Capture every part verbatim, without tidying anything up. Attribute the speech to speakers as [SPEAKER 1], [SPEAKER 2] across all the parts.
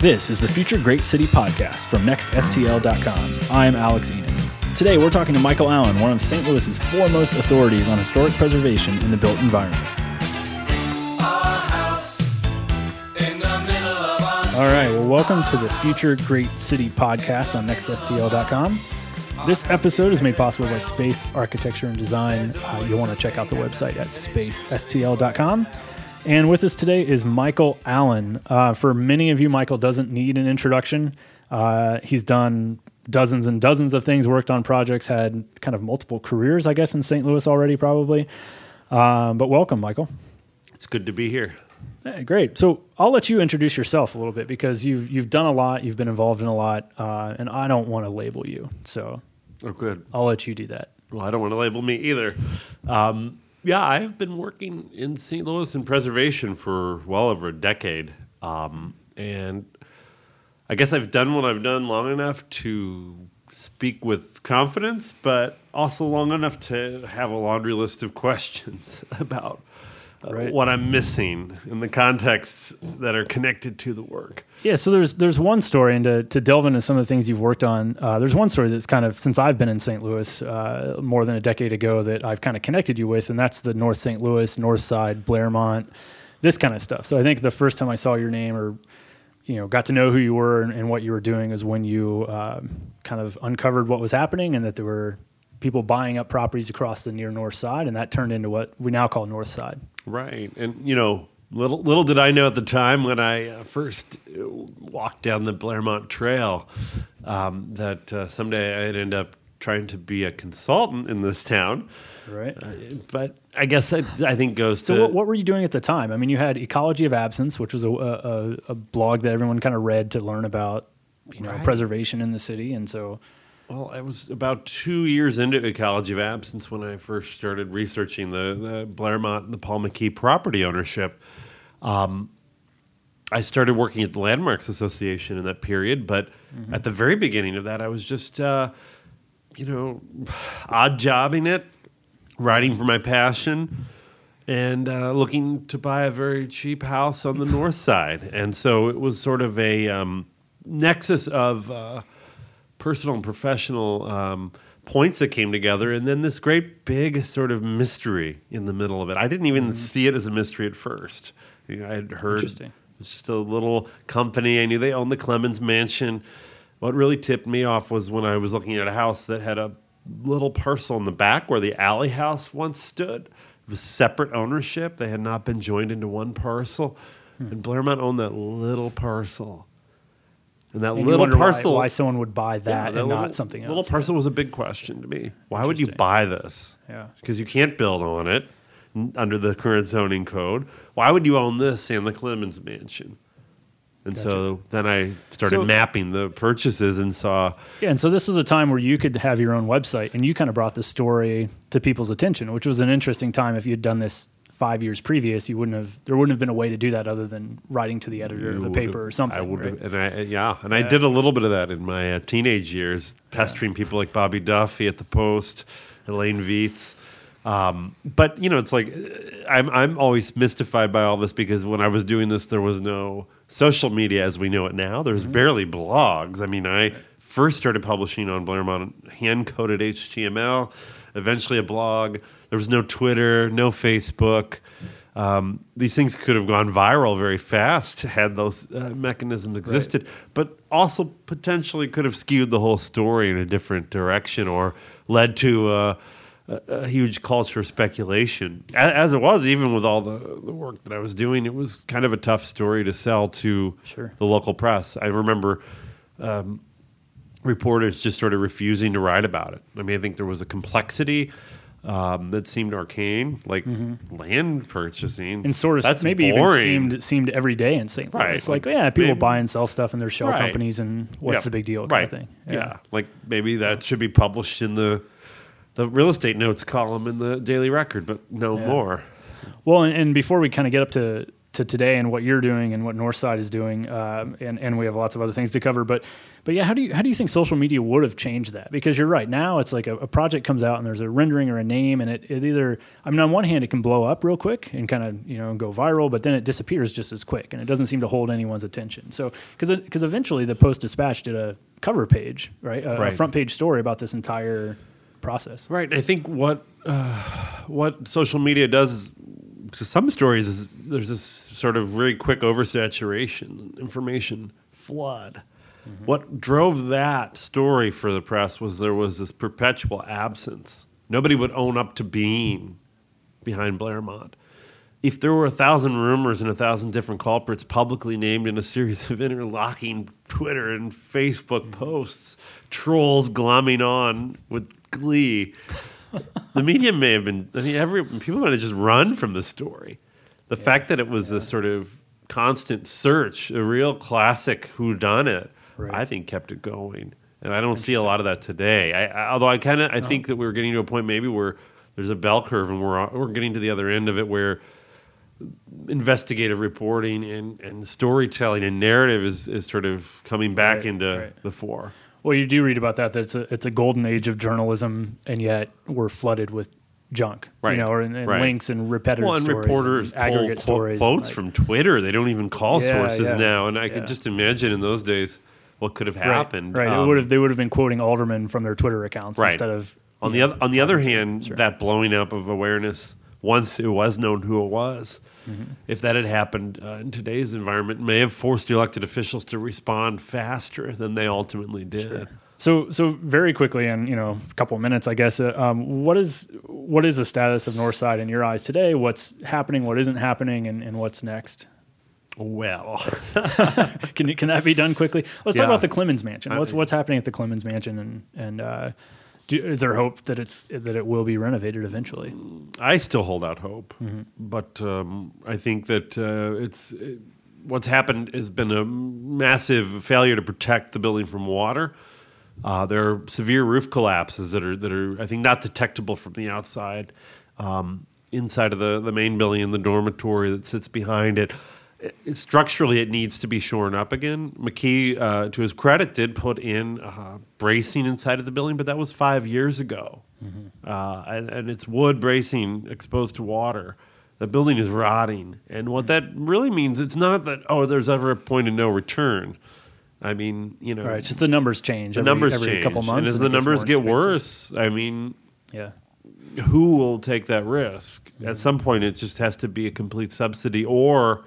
[SPEAKER 1] This is the Future Great City Podcast from Next S T L dot com. I'm Alex Enan. Today we're talking to Michael Allen, one of Saint Louis's foremost authorities on historic preservation in the built environment. All right, well, welcome to the Future Great City Podcast on Next S T L dot com. This episode is made possible by Space Architecture and Design. Uh, you'll want to check out the website at space S T L dot com. And with us today is Michael Allen. Uh, for many of you, Michael doesn't need an introduction. Uh, he's done dozens and dozens of things, worked on projects, had kind of multiple careers, I guess, in Saint Louis already, probably. Um, but welcome, Michael.
[SPEAKER 2] It's good to be here.
[SPEAKER 1] Hey, great. So I'll let you introduce yourself a little bit because you've you've done a lot, you've been involved in a lot, uh, and I don't want to label you. So
[SPEAKER 2] oh, good.
[SPEAKER 1] I'll let you do that.
[SPEAKER 2] Well, I don't want to label me either. Um, yeah, I've been working in Saint Louis in preservation for well over a decade. Um, and I guess I've done what I've done long enough to speak with confidence, but also long enough to have a laundry list of questions about uh, right. what I'm missing in the contexts that are connected to the work.
[SPEAKER 1] Yeah, so there's there's one story, and to, to delve into some of the things you've worked on, uh, there's one story that's kind of, since I've been in Saint Louis uh, more than a decade ago, that I've kind of connected you with, and that's the North Saint Louis, North Side, Blairmont, this kind of stuff. So I think the first time I saw your name or, you know, got to know who you were and, and what you were doing is when you uh, kind of uncovered what was happening and that there were people buying up properties across the near North Side, and that turned into what we now call North Side. Right,
[SPEAKER 2] and, you know, Little little did I know at the time when I uh, first walked down the Blairmont Trail um, that uh, someday I'd end up trying to be a consultant in this town.
[SPEAKER 1] Right.
[SPEAKER 2] Uh, but I guess I, I think goes
[SPEAKER 1] so
[SPEAKER 2] to...
[SPEAKER 1] So what, what were you doing at the time? I mean, you had Ecology of Absence, which was a, a, a blog that everyone kind of read to learn about, you know, right. preservation in the city. And so...
[SPEAKER 2] Well, I was about two years into Ecology of Absence when I first started researching the, the Blairmont and the Paul McKee property ownership. Um, I started working at the Landmarks Association in that period, but mm-hmm. at the very beginning of that, I was just, uh, you know, odd jobbing it, writing for my passion, and uh, looking to buy a very cheap house on the north side. And so it was sort of a um, nexus of uh, personal and professional um, points that came together, and then this great big sort of mystery in the middle of it. I didn't even mm-hmm. see it as a mystery at first. You know, I had heard it was just a little company. I knew they owned the Clemens Mansion. What really tipped me off was when I was looking at a house that had a little parcel in the back where the alley house once stood. It was separate ownership. They had not been joined into one parcel. Hmm. And Blairmont owned that little parcel. And that
[SPEAKER 1] and
[SPEAKER 2] little parcel...
[SPEAKER 1] Why, why someone would buy that
[SPEAKER 2] yeah,
[SPEAKER 1] and
[SPEAKER 2] that
[SPEAKER 1] not
[SPEAKER 2] little,
[SPEAKER 1] something else.
[SPEAKER 2] little parcel was a big question to me. Why would you buy this?
[SPEAKER 1] Yeah,
[SPEAKER 2] because you can't build on it under the current zoning code. Why would you own this and the Clemens Mansion? And gotcha. So then I started so, mapping the purchases and saw...
[SPEAKER 1] Yeah, and so this was a time where you could have your own website, and you kind of brought the story to people's attention, which was an interesting time. If you'd done this five years previous, you wouldn't have. There wouldn't have been a way to do that other than writing to the editor
[SPEAKER 2] you
[SPEAKER 1] of the paper or something.
[SPEAKER 2] I would,
[SPEAKER 1] right?
[SPEAKER 2] and I yeah, and yeah. I
[SPEAKER 1] Yeah.
[SPEAKER 2] did a little bit of that in my uh, teenage years, pestering yeah. people like Bobby Duffy at the Post, Elaine Vietz. Um, but you know, it's like I'm I'm always mystified by all this because when I was doing this, there was no social media as we know it now. There's mm-hmm. barely blogs. I mean, I right. first started publishing on Blairmont hand-coded H T M L, eventually a blog. There was no Twitter, no Facebook. Um, these things could have gone viral very fast had those uh, mechanisms existed, right. but also potentially could have skewed the whole story in a different direction or led to uh, a, a huge culture of speculation. As, as it was, even with all the, the work that I was doing, it was kind of a tough story to sell to
[SPEAKER 1] sure.
[SPEAKER 2] the local press. I remember um, reporters just sort of refusing to write about it. I mean, I think there was a complexity Um, that seemed arcane, like mm-hmm. land purchasing,
[SPEAKER 1] and sort of
[SPEAKER 2] that's
[SPEAKER 1] maybe
[SPEAKER 2] boring.
[SPEAKER 1] even seemed seemed every day in Saint Louis.
[SPEAKER 2] Right.
[SPEAKER 1] It's like, yeah, people
[SPEAKER 2] maybe,
[SPEAKER 1] buy and sell stuff, and there's shell
[SPEAKER 2] right.
[SPEAKER 1] companies, and what's
[SPEAKER 2] yeah.
[SPEAKER 1] the big deal, kind
[SPEAKER 2] right.
[SPEAKER 1] of thing.
[SPEAKER 2] Yeah.
[SPEAKER 1] Yeah.
[SPEAKER 2] like maybe that should be published in the the real estate notes column in the Daily Record, but no
[SPEAKER 1] yeah.
[SPEAKER 2] more.
[SPEAKER 1] Well, and, and before we kind of get up to to today and what you're doing and what Northside is doing, um, and and we have lots of other things to cover. But but yeah, how do you how do you think social media would have changed that? Because you're right, now it's like a, a project comes out and there's a rendering or a name, and it, it either I mean on one hand it can blow up real quick and kind of you know go viral, but then it disappears just as quick, and it doesn't seem to hold anyone's attention. So because because eventually the Post-Dispatch did a cover page, right, a,
[SPEAKER 2] right.
[SPEAKER 1] a front page story about this entire process.
[SPEAKER 2] Right. I think what uh, what social media does is, to some stories is there's this sort of very quick oversaturation, information flood. Mm-hmm. What drove that story for the press was there was this perpetual absence. Nobody would own up to being behind Blairmont. If there were a thousand rumors and a thousand different culprits publicly named in a series of interlocking Twitter and Facebook mm-hmm. posts, trolls glomming on with glee, the media may have been, I mean, every, people might have just run from the story. The yeah, fact that it was yeah. a sort of constant search, a real classic whodunit, right. I think kept it going. And I don't see a lot of that today. I, I, although I kind of, I no. think that we're getting to a point maybe where there's a bell curve and we're we're getting to the other end of it where investigative reporting and, and storytelling and narrative is, is sort of coming back right, into right. the fore. Well,
[SPEAKER 1] you do read about that, that it's a, it's a golden age of journalism, and yet we're flooded with junk,
[SPEAKER 2] right.
[SPEAKER 1] you know, or and, and
[SPEAKER 2] right.
[SPEAKER 1] links and repetitive
[SPEAKER 2] well, and
[SPEAKER 1] stories
[SPEAKER 2] reporters
[SPEAKER 1] and aggregate
[SPEAKER 2] pull,
[SPEAKER 1] stories.
[SPEAKER 2] Quotes
[SPEAKER 1] like,
[SPEAKER 2] from Twitter. They don't even call
[SPEAKER 1] yeah,
[SPEAKER 2] sources
[SPEAKER 1] yeah,
[SPEAKER 2] now, and I
[SPEAKER 1] yeah.
[SPEAKER 2] could just imagine in those days what could have happened.
[SPEAKER 1] Right, right.
[SPEAKER 2] Um,
[SPEAKER 1] it would have, they would have been quoting aldermen from their Twitter accounts
[SPEAKER 2] right.
[SPEAKER 1] instead of...
[SPEAKER 2] On the,
[SPEAKER 1] know,
[SPEAKER 2] other, on the other hand,
[SPEAKER 1] sure.
[SPEAKER 2] that blowing up of awareness, once it was known who it was, mm-hmm. if that had happened uh, in today's environment, may have forced the elected officials to respond faster than they ultimately did.
[SPEAKER 1] Sure. So, so very quickly, in you know, a couple of minutes, I guess. Uh, um, what is what is the status of Northside in your eyes today? What's happening? What isn't happening? And, and what's next?
[SPEAKER 2] Well,
[SPEAKER 1] can can that be done quickly? Let's
[SPEAKER 2] yeah.
[SPEAKER 1] talk about the Clemens Mansion. What's
[SPEAKER 2] I,
[SPEAKER 1] what's happening at the Clemens Mansion, and and uh, do, is there hope that it's that it will be renovated eventually?
[SPEAKER 2] I still hold out hope,
[SPEAKER 1] mm-hmm.
[SPEAKER 2] but um, I think that uh, it's it, what's happened has been a massive failure to protect the building from water. Uh, there are severe roof collapses that are that are I think not detectable from the outside. Um, inside of the, the main building and the dormitory that sits behind it, it, it structurally it needs to be shorn up again. McKee, uh, to his credit, did put in uh, bracing inside of the building, but that was five years ago, mm-hmm. uh, and, and it's wood bracing exposed to water. The building is rotting, and what that really means, it's not that oh, there's ever a point of no return. I mean, you know,
[SPEAKER 1] right? Just the numbers change.
[SPEAKER 2] The
[SPEAKER 1] every,
[SPEAKER 2] numbers
[SPEAKER 1] every
[SPEAKER 2] change,
[SPEAKER 1] couple months,
[SPEAKER 2] and as
[SPEAKER 1] and
[SPEAKER 2] the
[SPEAKER 1] it gets
[SPEAKER 2] numbers get
[SPEAKER 1] expensive.
[SPEAKER 2] worse, I mean,
[SPEAKER 1] yeah,
[SPEAKER 2] who will take that risk? Mm-hmm. At some point, it just has to be a complete subsidy, or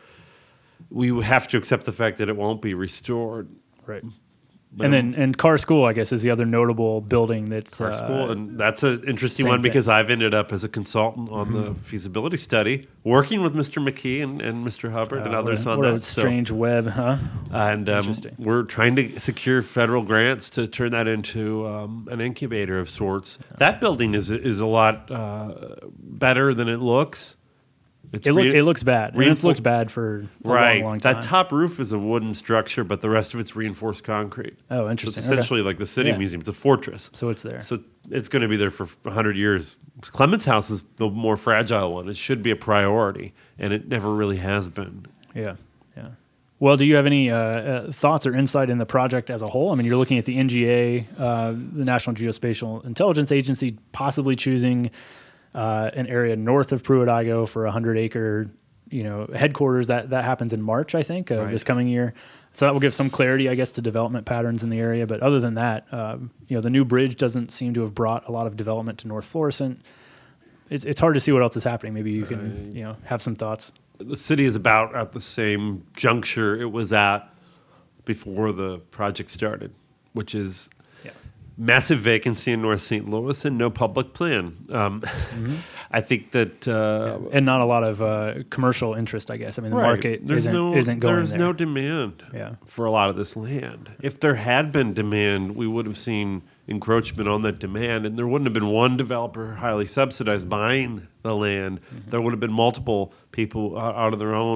[SPEAKER 2] we have to accept the fact that it won't be restored.
[SPEAKER 1] Right. And then, and Carr School, I guess, is the other notable building that's
[SPEAKER 2] Carr
[SPEAKER 1] uh,
[SPEAKER 2] School, and that's an interesting
[SPEAKER 1] same
[SPEAKER 2] one
[SPEAKER 1] thing.
[SPEAKER 2] because I've ended up as a consultant on mm-hmm. the feasibility study, working with Mister McKee and, and Mister Hubbard
[SPEAKER 1] uh,
[SPEAKER 2] and others
[SPEAKER 1] what a,
[SPEAKER 2] on
[SPEAKER 1] what
[SPEAKER 2] that.
[SPEAKER 1] A strange so, web, huh?
[SPEAKER 2] And um, we're trying to secure federal grants to turn that into um, an incubator of sorts. Yeah. That building is is a lot uh, better than it looks. It's
[SPEAKER 1] it, look,
[SPEAKER 2] re-
[SPEAKER 1] it looks bad. Reinfo- it's looked bad for a
[SPEAKER 2] right.
[SPEAKER 1] long, long time.
[SPEAKER 2] That top roof is a wooden structure, but the rest of it's reinforced concrete.
[SPEAKER 1] Oh, interesting.
[SPEAKER 2] So it's essentially
[SPEAKER 1] okay.
[SPEAKER 2] like the City
[SPEAKER 1] yeah.
[SPEAKER 2] Museum. It's a fortress.
[SPEAKER 1] So it's there.
[SPEAKER 2] So it's going to be there for one hundred years. Clemens House is the more fragile one. It should be a priority, and it never really has been.
[SPEAKER 1] Yeah, yeah. Well, do you have any uh, uh, thoughts or insight in the project as a whole? I mean, you're looking at the N G A, uh, the National Geospatial Intelligence Agency, possibly choosing uh, an area north of Pruitt-Igoe for a hundred-acre you know, headquarters. That that happens in March, I think, of
[SPEAKER 2] right.
[SPEAKER 1] this coming year. So that will give some clarity, I guess, to development patterns in the area. But other than that, um, you know, the new bridge doesn't seem to have brought a lot of development to North Florissant. It's it's hard to see what else is happening. Maybe you can, uh, you know, have some thoughts.
[SPEAKER 2] The city is about at the same juncture it was at before the project started, which is
[SPEAKER 1] yeah.
[SPEAKER 2] massive vacancy in North Saint Louis and no public plan. Um, mm-hmm. I think that... Uh,
[SPEAKER 1] yeah. And not a lot of uh, commercial interest, I guess. I mean, the
[SPEAKER 2] right.
[SPEAKER 1] market
[SPEAKER 2] there's
[SPEAKER 1] isn't,
[SPEAKER 2] no,
[SPEAKER 1] isn't going
[SPEAKER 2] There's
[SPEAKER 1] there.
[SPEAKER 2] no demand
[SPEAKER 1] yeah.
[SPEAKER 2] for a lot of this land. If there had been demand, we would have seen encroachment on that demand, and there wouldn't have been one developer highly subsidized buying the land. Mm-hmm. There would have been multiple people out of their own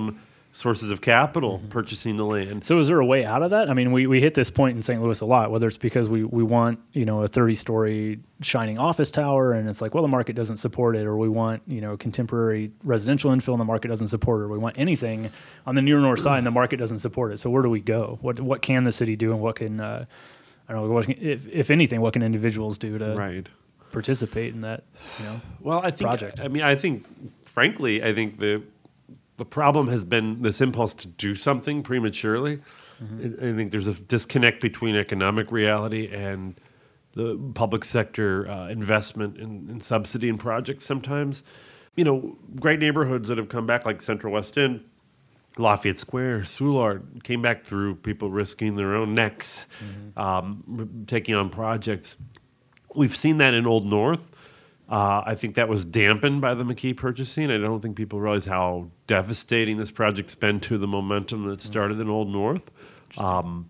[SPEAKER 2] sources of capital
[SPEAKER 1] Mm-hmm.
[SPEAKER 2] purchasing the land.
[SPEAKER 1] So is there a way out of that? I mean, we, we hit this point in Saint Louis a lot, whether it's because we, we want, you know, a thirty-story shining office tower, and it's like, well, the market doesn't support it, or we want, you know, contemporary residential infill and the market doesn't support it, or we want anything on the near north side and the market doesn't support it. So where do we go? What what can the city do, and what can, uh, I don't know, what can, if, if anything, what can individuals do to
[SPEAKER 2] Right.
[SPEAKER 1] participate in that, you know,
[SPEAKER 2] Well, I think,
[SPEAKER 1] project?
[SPEAKER 2] I mean, I think, frankly, I think the the problem has been this impulse to do something prematurely.
[SPEAKER 1] Mm-hmm.
[SPEAKER 2] I I think there's a disconnect between economic reality and the public sector uh, investment in, in subsidy and projects sometimes. You know, great neighborhoods that have come back like Central West End, Lafayette Square, Soulard, came back through people risking their own necks,
[SPEAKER 1] Mm-hmm.
[SPEAKER 2] um, taking on projects. We've seen that in Old North. Uh, I think that was dampened by the McKee purchasing. I don't think people realize how devastating this project's been to the momentum that started in Old North. Um,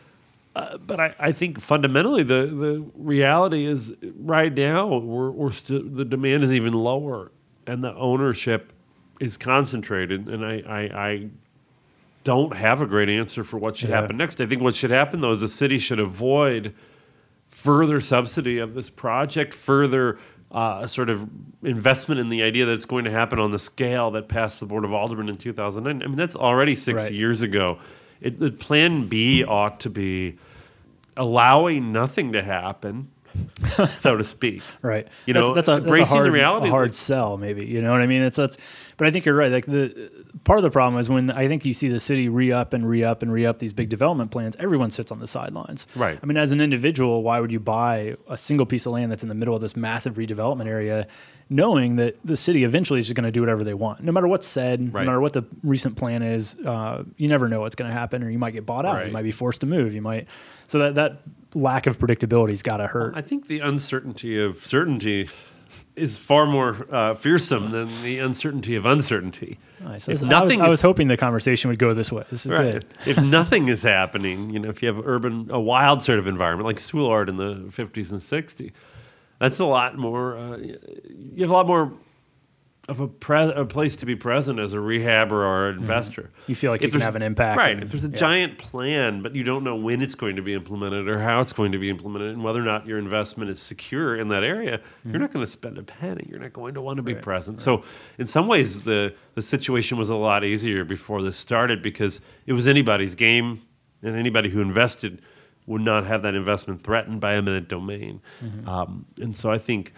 [SPEAKER 2] uh, but I, I think fundamentally the, the reality is right now we're, we're still, the demand is even lower and the ownership is concentrated. And I, I, I don't have a great answer for what should
[SPEAKER 1] Yeah.
[SPEAKER 2] happen next. I think what should happen though is the city should avoid further subsidy of this project, further uh, sort of investment in the idea that it's going to happen on the scale that passed the Board of Aldermen in two thousand nine. I mean, that's already six
[SPEAKER 1] Right.
[SPEAKER 2] years ago. It, the plan B ought to be allowing nothing to happen, so to speak.
[SPEAKER 1] Right.
[SPEAKER 2] You know,
[SPEAKER 1] that's, that's a, that's a
[SPEAKER 2] embracing
[SPEAKER 1] hard,
[SPEAKER 2] the reality
[SPEAKER 1] a hard
[SPEAKER 2] that-
[SPEAKER 1] sell, maybe. You know what I mean? It's that's. But I think you're right. Like the part of the problem is when I think you see the city re-up and re-up and re-up these big development plans, everyone sits on the sidelines.
[SPEAKER 2] Right.
[SPEAKER 1] I mean, as an individual, why would you buy a single piece of land that's in the middle of this massive redevelopment area, knowing that the city eventually is just going to do whatever they want, no matter what's said,
[SPEAKER 2] Right.
[SPEAKER 1] no matter what the recent plan is. Uh, you never know what's going to happen, or you might get bought out.
[SPEAKER 2] Right.
[SPEAKER 1] You might be forced to move. You might. So that that lack of predictability's got to hurt.
[SPEAKER 2] I think the uncertainty of certainty is far more uh, fearsome than the uncertainty of uncertainty.
[SPEAKER 1] Nice.
[SPEAKER 2] If
[SPEAKER 1] I was,
[SPEAKER 2] nothing
[SPEAKER 1] I was
[SPEAKER 2] is-
[SPEAKER 1] hoping the conversation would go this way. This is good.
[SPEAKER 2] If nothing is happening, you know, if you have urban, a wild sort of environment like Soulard in the fifties and sixties, that's a lot more. Uh, you have a lot more of a, pre- a place to be present as a rehabber or an investor.
[SPEAKER 1] You feel like you can
[SPEAKER 2] there's-
[SPEAKER 1] have an impact.
[SPEAKER 2] right?
[SPEAKER 1] and-
[SPEAKER 2] If there's a
[SPEAKER 1] yeah.
[SPEAKER 2] giant plan, but you don't know when it's going to be implemented or how it's going to be implemented, and whether or not your investment is secure in that area, you're not going to spend a penny. You're not going to want to be
[SPEAKER 1] Right,
[SPEAKER 2] present. So, in some ways, the the situation was a lot easier before this started because it was anybody's game, and anybody who invested would not have that investment threatened by eminent domain.
[SPEAKER 1] Mm-hmm.
[SPEAKER 2] Um, and so, I think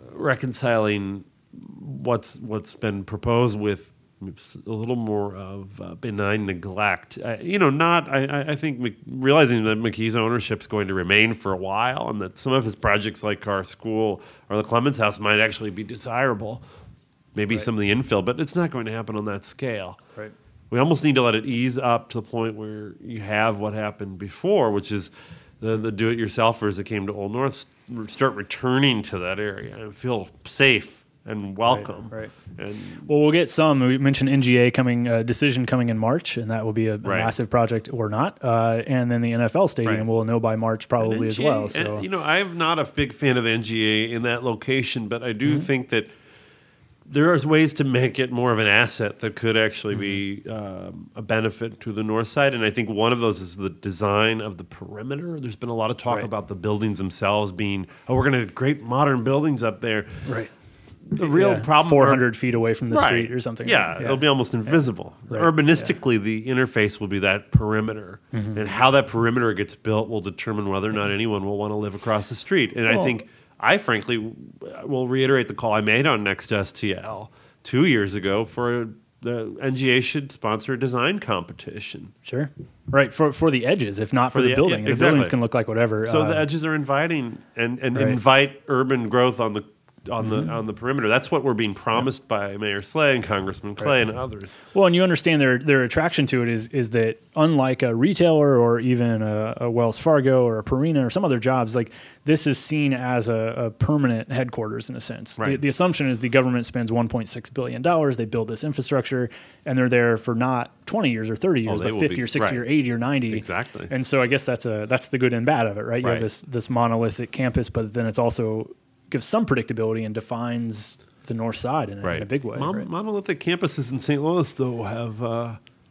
[SPEAKER 2] reconciling what's what's been proposed with a little more of uh, benign neglect. Uh, you know, not, I, I- I think Mc, realizing that McKee's ownership is going to remain for a while and that some of his projects like Carr School or the Clemens House might actually be desirable, maybe
[SPEAKER 1] Right.
[SPEAKER 2] some of the infill, but it's not going to happen on that scale.
[SPEAKER 1] Right.
[SPEAKER 2] We almost need to let it ease up to the point where you have what happened before, which is the, the do-it-yourselfers that came to Old North st- start returning to that area and feel safe and welcome.
[SPEAKER 1] right.
[SPEAKER 2] And
[SPEAKER 1] Well, we'll get some. We mentioned N G A coming, uh, decision coming in March, and that will be a, a
[SPEAKER 2] Right.
[SPEAKER 1] massive project or not. Uh, and then the N F L stadium
[SPEAKER 2] Right.
[SPEAKER 1] we'll know by March probably as
[SPEAKER 2] N G A
[SPEAKER 1] well. So
[SPEAKER 2] and, you know, I'm not a big fan of N G A in that location, but I do
[SPEAKER 1] Mm-hmm.
[SPEAKER 2] think that there are ways to make it more of an asset that could actually
[SPEAKER 1] Mm-hmm.
[SPEAKER 2] be um, a benefit to the north side. And I think one of those is the design of the perimeter. There's been a lot of talk
[SPEAKER 1] Right.
[SPEAKER 2] about the buildings themselves being, oh, we're going to have great modern buildings up there.
[SPEAKER 1] right.
[SPEAKER 2] The real
[SPEAKER 1] Yeah,
[SPEAKER 2] problem,
[SPEAKER 1] four hundred feet away from the
[SPEAKER 2] Right.
[SPEAKER 1] street or something.
[SPEAKER 2] Yeah,
[SPEAKER 1] Right.
[SPEAKER 2] it'll be almost invisible.
[SPEAKER 1] Right.
[SPEAKER 2] Urbanistically, the interface will be that perimeter,
[SPEAKER 1] Mm-hmm.
[SPEAKER 2] and how that perimeter gets built will determine whether or not anyone will want to live across the street. And I
[SPEAKER 1] Well-
[SPEAKER 2] think I, frankly, will reiterate the call I made on Next S T L two years ago for the N G A should sponsor a design competition.
[SPEAKER 1] Sure. Right. For for the edges, if not for,
[SPEAKER 2] For
[SPEAKER 1] the,
[SPEAKER 2] the-
[SPEAKER 1] building.
[SPEAKER 2] yeah,
[SPEAKER 1] The
[SPEAKER 2] exactly.
[SPEAKER 1] buildings can look like whatever.
[SPEAKER 2] So
[SPEAKER 1] uh,
[SPEAKER 2] the edges are inviting and, and
[SPEAKER 1] Right.
[SPEAKER 2] invite urban growth on the on
[SPEAKER 1] Mm-hmm.
[SPEAKER 2] the on the perimeter. That's what we're being promised by Mayor Slay and Congressman Clay and others.
[SPEAKER 1] Well, and you understand their their attraction to it is is that unlike a retailer or even a, a Wells Fargo or a Purina or some other jobs, like this is seen as a, a permanent headquarters in a sense. The,
[SPEAKER 2] Right.
[SPEAKER 1] the assumption is the government spends one point six billion dollars, they build this infrastructure, and they're there for not twenty years or thirty years,
[SPEAKER 2] Oh, they
[SPEAKER 1] but
[SPEAKER 2] will
[SPEAKER 1] fifty
[SPEAKER 2] be-
[SPEAKER 1] or sixty
[SPEAKER 2] right.
[SPEAKER 1] or eighty or ninety.
[SPEAKER 2] Exactly.
[SPEAKER 1] And so I guess that's a that's the good and bad of it, right? You
[SPEAKER 2] Right.
[SPEAKER 1] have this this monolithic campus, but then it's also gives some predictability and defines the north side in, a- in a big way.
[SPEAKER 2] Mon-
[SPEAKER 1] right?
[SPEAKER 2] Monolithic campuses in Saint Louis, though, have uh,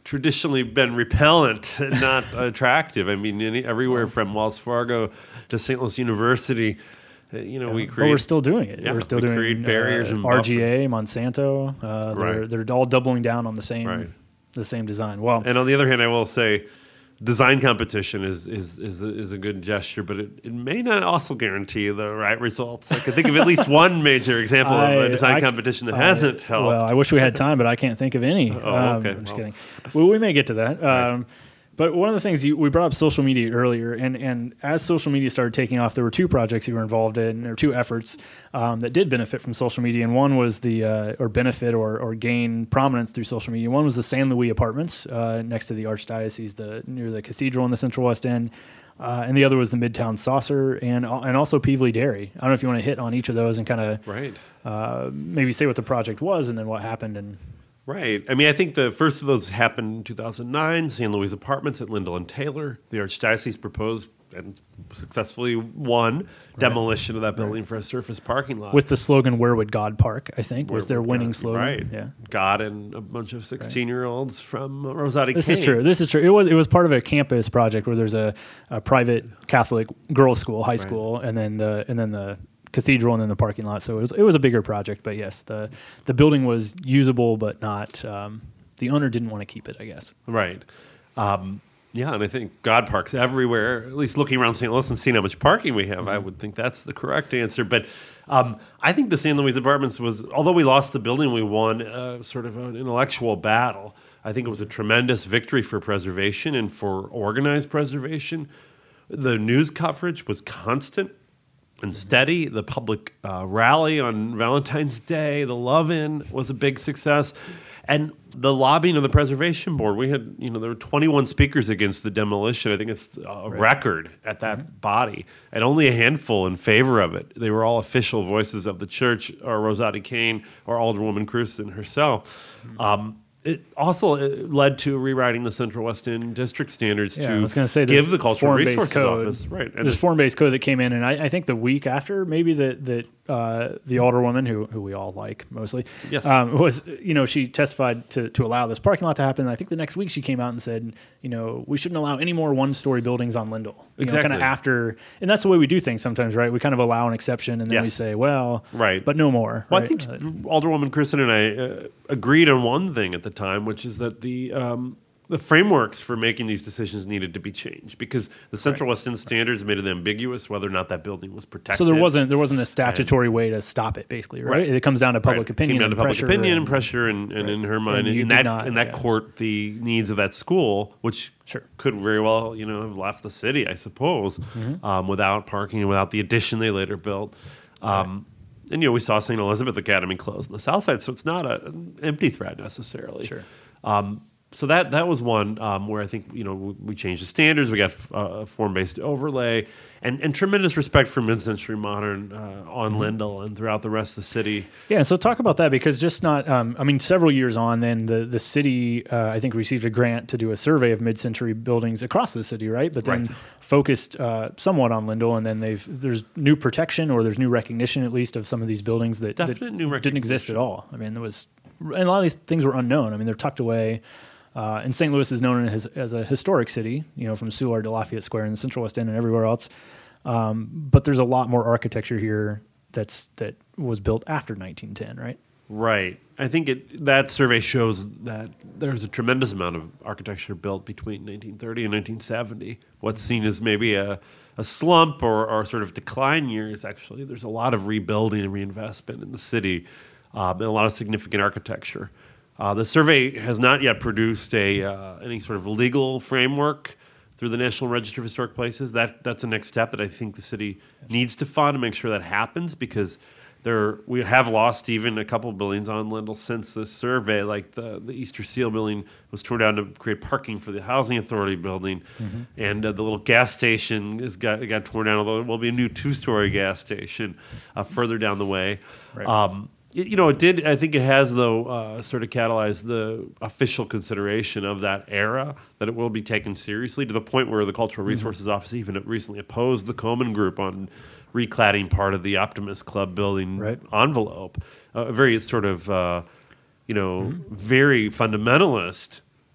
[SPEAKER 2] traditionally been repellent and not attractive. I mean, any, everywhere from Wells Fargo to Saint Louis University, uh, you know,
[SPEAKER 1] Yeah.
[SPEAKER 2] we
[SPEAKER 1] But
[SPEAKER 2] create.
[SPEAKER 1] we're still doing it.
[SPEAKER 2] Yeah,
[SPEAKER 1] we're still
[SPEAKER 2] we
[SPEAKER 1] doing
[SPEAKER 2] create barriers
[SPEAKER 1] uh,
[SPEAKER 2] and
[SPEAKER 1] R G A, Monsanto. Uh, they're,
[SPEAKER 2] Right.
[SPEAKER 1] they're all doubling down on the same
[SPEAKER 2] Right.
[SPEAKER 1] the same design. Well,
[SPEAKER 2] And on the other hand, I will say, design competition is is is a, is a good gesture, but it, it may not also guarantee the right results. I can think of at least one major example of
[SPEAKER 1] I-
[SPEAKER 2] a design
[SPEAKER 1] I-
[SPEAKER 2] competition that
[SPEAKER 1] I-
[SPEAKER 2] hasn't helped.
[SPEAKER 1] Well, I wish we had time, but I can't think of any.
[SPEAKER 2] Oh,
[SPEAKER 1] Um,
[SPEAKER 2] okay.
[SPEAKER 1] I'm just
[SPEAKER 2] Well.
[SPEAKER 1] kidding. Well, we may get to that.
[SPEAKER 2] Right.
[SPEAKER 1] Um, but one of the things you, we brought up social media earlier, and, and as social media started taking off, there were two projects you were involved in, or two efforts um, that did benefit from social media. And one was the, uh, or benefit or, or gain prominence through social media. One was the San Luis Apartments uh, next to the Archdiocese, the near the cathedral in the Central West End. Uh, and the other was the Midtown Saucer and and also Peevely Dairy. I don't know if you want to hit on each of those and kind of
[SPEAKER 2] Right.
[SPEAKER 1] uh, maybe say what the project was and then what happened. And
[SPEAKER 2] Right. I mean, I think the first of those happened in two thousand nine, San Luis Apartments at Lindell and Taylor. The Archdiocese proposed and successfully won demolition of that building for a surface parking lot.
[SPEAKER 1] with the slogan "Where would God park?" I think was
[SPEAKER 2] Where
[SPEAKER 1] their
[SPEAKER 2] would
[SPEAKER 1] winning
[SPEAKER 2] God-
[SPEAKER 1] slogan.
[SPEAKER 2] Right.
[SPEAKER 1] Yeah.
[SPEAKER 2] God and a bunch of sixteen-year-olds from Rosati
[SPEAKER 1] This
[SPEAKER 2] Kane.
[SPEAKER 1] is true. This is true. It was it was part of a campus project where there's a, a private Catholic girls' school, high school, and then the and then the cathedral, and then the parking lot. So it was it was a bigger project. But yes, the the building was usable, but not. Um, the owner didn't want to keep it, I guess.
[SPEAKER 2] Right. Um, yeah, and I think God parks everywhere. At least looking around Saint Louis and seeing how much parking we have,
[SPEAKER 1] Mm-hmm.
[SPEAKER 2] I would think that's the correct answer. But um, I think the San Luis Apartments was, although we lost the building, we won uh, sort of an intellectual battle. I think it was a tremendous victory for preservation and for organized preservation. The news coverage was constant and steady. The public uh, rally on Valentine's Day, the Love-In, was a big success. And the lobbying of the Preservation Board, we had, you know, there were twenty-one speakers against the demolition. I think it's a record at that
[SPEAKER 1] Mm-hmm.
[SPEAKER 2] body, and only a handful in favor of it. They were all official voices of the church, or Rosati Kane, or Alderwoman Cruzen herself.
[SPEAKER 1] Mm-hmm.
[SPEAKER 2] Um, it also it led to rewriting the Central West End district standards
[SPEAKER 1] Yeah,
[SPEAKER 2] to
[SPEAKER 1] I was going to say
[SPEAKER 2] give
[SPEAKER 1] there's
[SPEAKER 2] the Cultural
[SPEAKER 1] form-based
[SPEAKER 2] Resources
[SPEAKER 1] code.
[SPEAKER 2] Office, right? And
[SPEAKER 1] There's
[SPEAKER 2] the-
[SPEAKER 1] form-based code that came in, and I, I think the week after, maybe that that uh, the alderwoman, who who we all like mostly,
[SPEAKER 2] Yes.
[SPEAKER 1] um, was you know she testified to to allow this parking lot to happen. And I think the next week she came out and said, you know, we shouldn't allow any more one-story buildings on Lindell. You know, kind
[SPEAKER 2] Exactly.
[SPEAKER 1] of after, and that's the way we do things sometimes, right? We kind of allow an exception, and then we
[SPEAKER 2] Yes.
[SPEAKER 1] say, well,
[SPEAKER 2] Right.
[SPEAKER 1] but no more.
[SPEAKER 2] Well,
[SPEAKER 1] right?
[SPEAKER 2] I think
[SPEAKER 1] Uh,
[SPEAKER 2] Alderwoman Cruzen and I uh, agreed on one thing at the time, which is that the um, the frameworks for making these decisions needed to be changed because the Central West End standards made it ambiguous whether or not that building was protected.
[SPEAKER 1] so there wasn't there wasn't a statutory way to stop it, basically, right?
[SPEAKER 2] Right.
[SPEAKER 1] It comes down to public
[SPEAKER 2] Right.
[SPEAKER 1] opinion,
[SPEAKER 2] Came down
[SPEAKER 1] and
[SPEAKER 2] to public
[SPEAKER 1] pressure
[SPEAKER 2] opinion and
[SPEAKER 1] and-
[SPEAKER 2] pressure, and, and in her mind,
[SPEAKER 1] And you
[SPEAKER 2] in
[SPEAKER 1] did
[SPEAKER 2] that
[SPEAKER 1] not,
[SPEAKER 2] in that
[SPEAKER 1] yeah.
[SPEAKER 2] court, the needs of that school, which
[SPEAKER 1] Sure.
[SPEAKER 2] could very well, you know, have left the city, I suppose,
[SPEAKER 1] Mm-hmm.
[SPEAKER 2] um, without parking and without the addition they later built. Um, And you know, we saw Saint Elizabeth Academy close on the south side, so it's not a, an empty threat necessarily.
[SPEAKER 1] Sure.
[SPEAKER 2] Um, so that that was one um, where I think you know we, we changed the standards. We got uh, a form-based overlay, and, and tremendous respect for mid-century modern uh, on
[SPEAKER 1] Mm-hmm.
[SPEAKER 2] Lindell and throughout the rest of the city.
[SPEAKER 1] Yeah, so talk about that because just not, um, I mean, several years on, then the the city, uh, I think, received a grant to do a survey of mid-century buildings across the city, right? But then
[SPEAKER 2] Right.
[SPEAKER 1] focused uh, somewhat on Lindell, and then they've there's new protection or there's new recognition at least of some of these buildings that, that
[SPEAKER 2] Definite new
[SPEAKER 1] didn't exist at
[SPEAKER 2] recognition.
[SPEAKER 1] all. I mean, there was, and a lot of these things were unknown. I mean, they're tucked away. Uh, and Saint Louis is known as, as a historic city, you know, from Soulard to Lafayette Square and the Central West End and everywhere else. Um, but there's a lot more architecture here that's that was built after nineteen ten, right?
[SPEAKER 2] Right. I think it that survey shows that there's a tremendous amount of architecture built between nineteen thirty and nineteen seventy. What's seen as maybe a, a slump or, or sort of decline years, actually, there's a lot of rebuilding and reinvestment in the city um, and a lot of significant architecture. Uh, the survey has not yet produced a uh, any sort of legal framework through the National Register of Historic Places. That that's the next step that I think the city needs to fund to make sure that happens because there we have lost even a couple of buildings on Lindell since this survey. Like the, the Easter Seal building was torn down to create parking for the Housing Authority building,
[SPEAKER 1] Mm-hmm.
[SPEAKER 2] and uh, the little gas station is got got torn down. Although it will be a new two-story gas station uh, further down the way.
[SPEAKER 1] Right.
[SPEAKER 2] Um, it- you know, it did. I think it has though uh, sort of catalyzed the official consideration of that era that it will be taken seriously to the point where the Cultural Resources Office even recently opposed the Coleman Group on recladding part of the Optimist Club building
[SPEAKER 1] Right.
[SPEAKER 2] envelope. Uh, a very sort of uh, you know very fundamentalist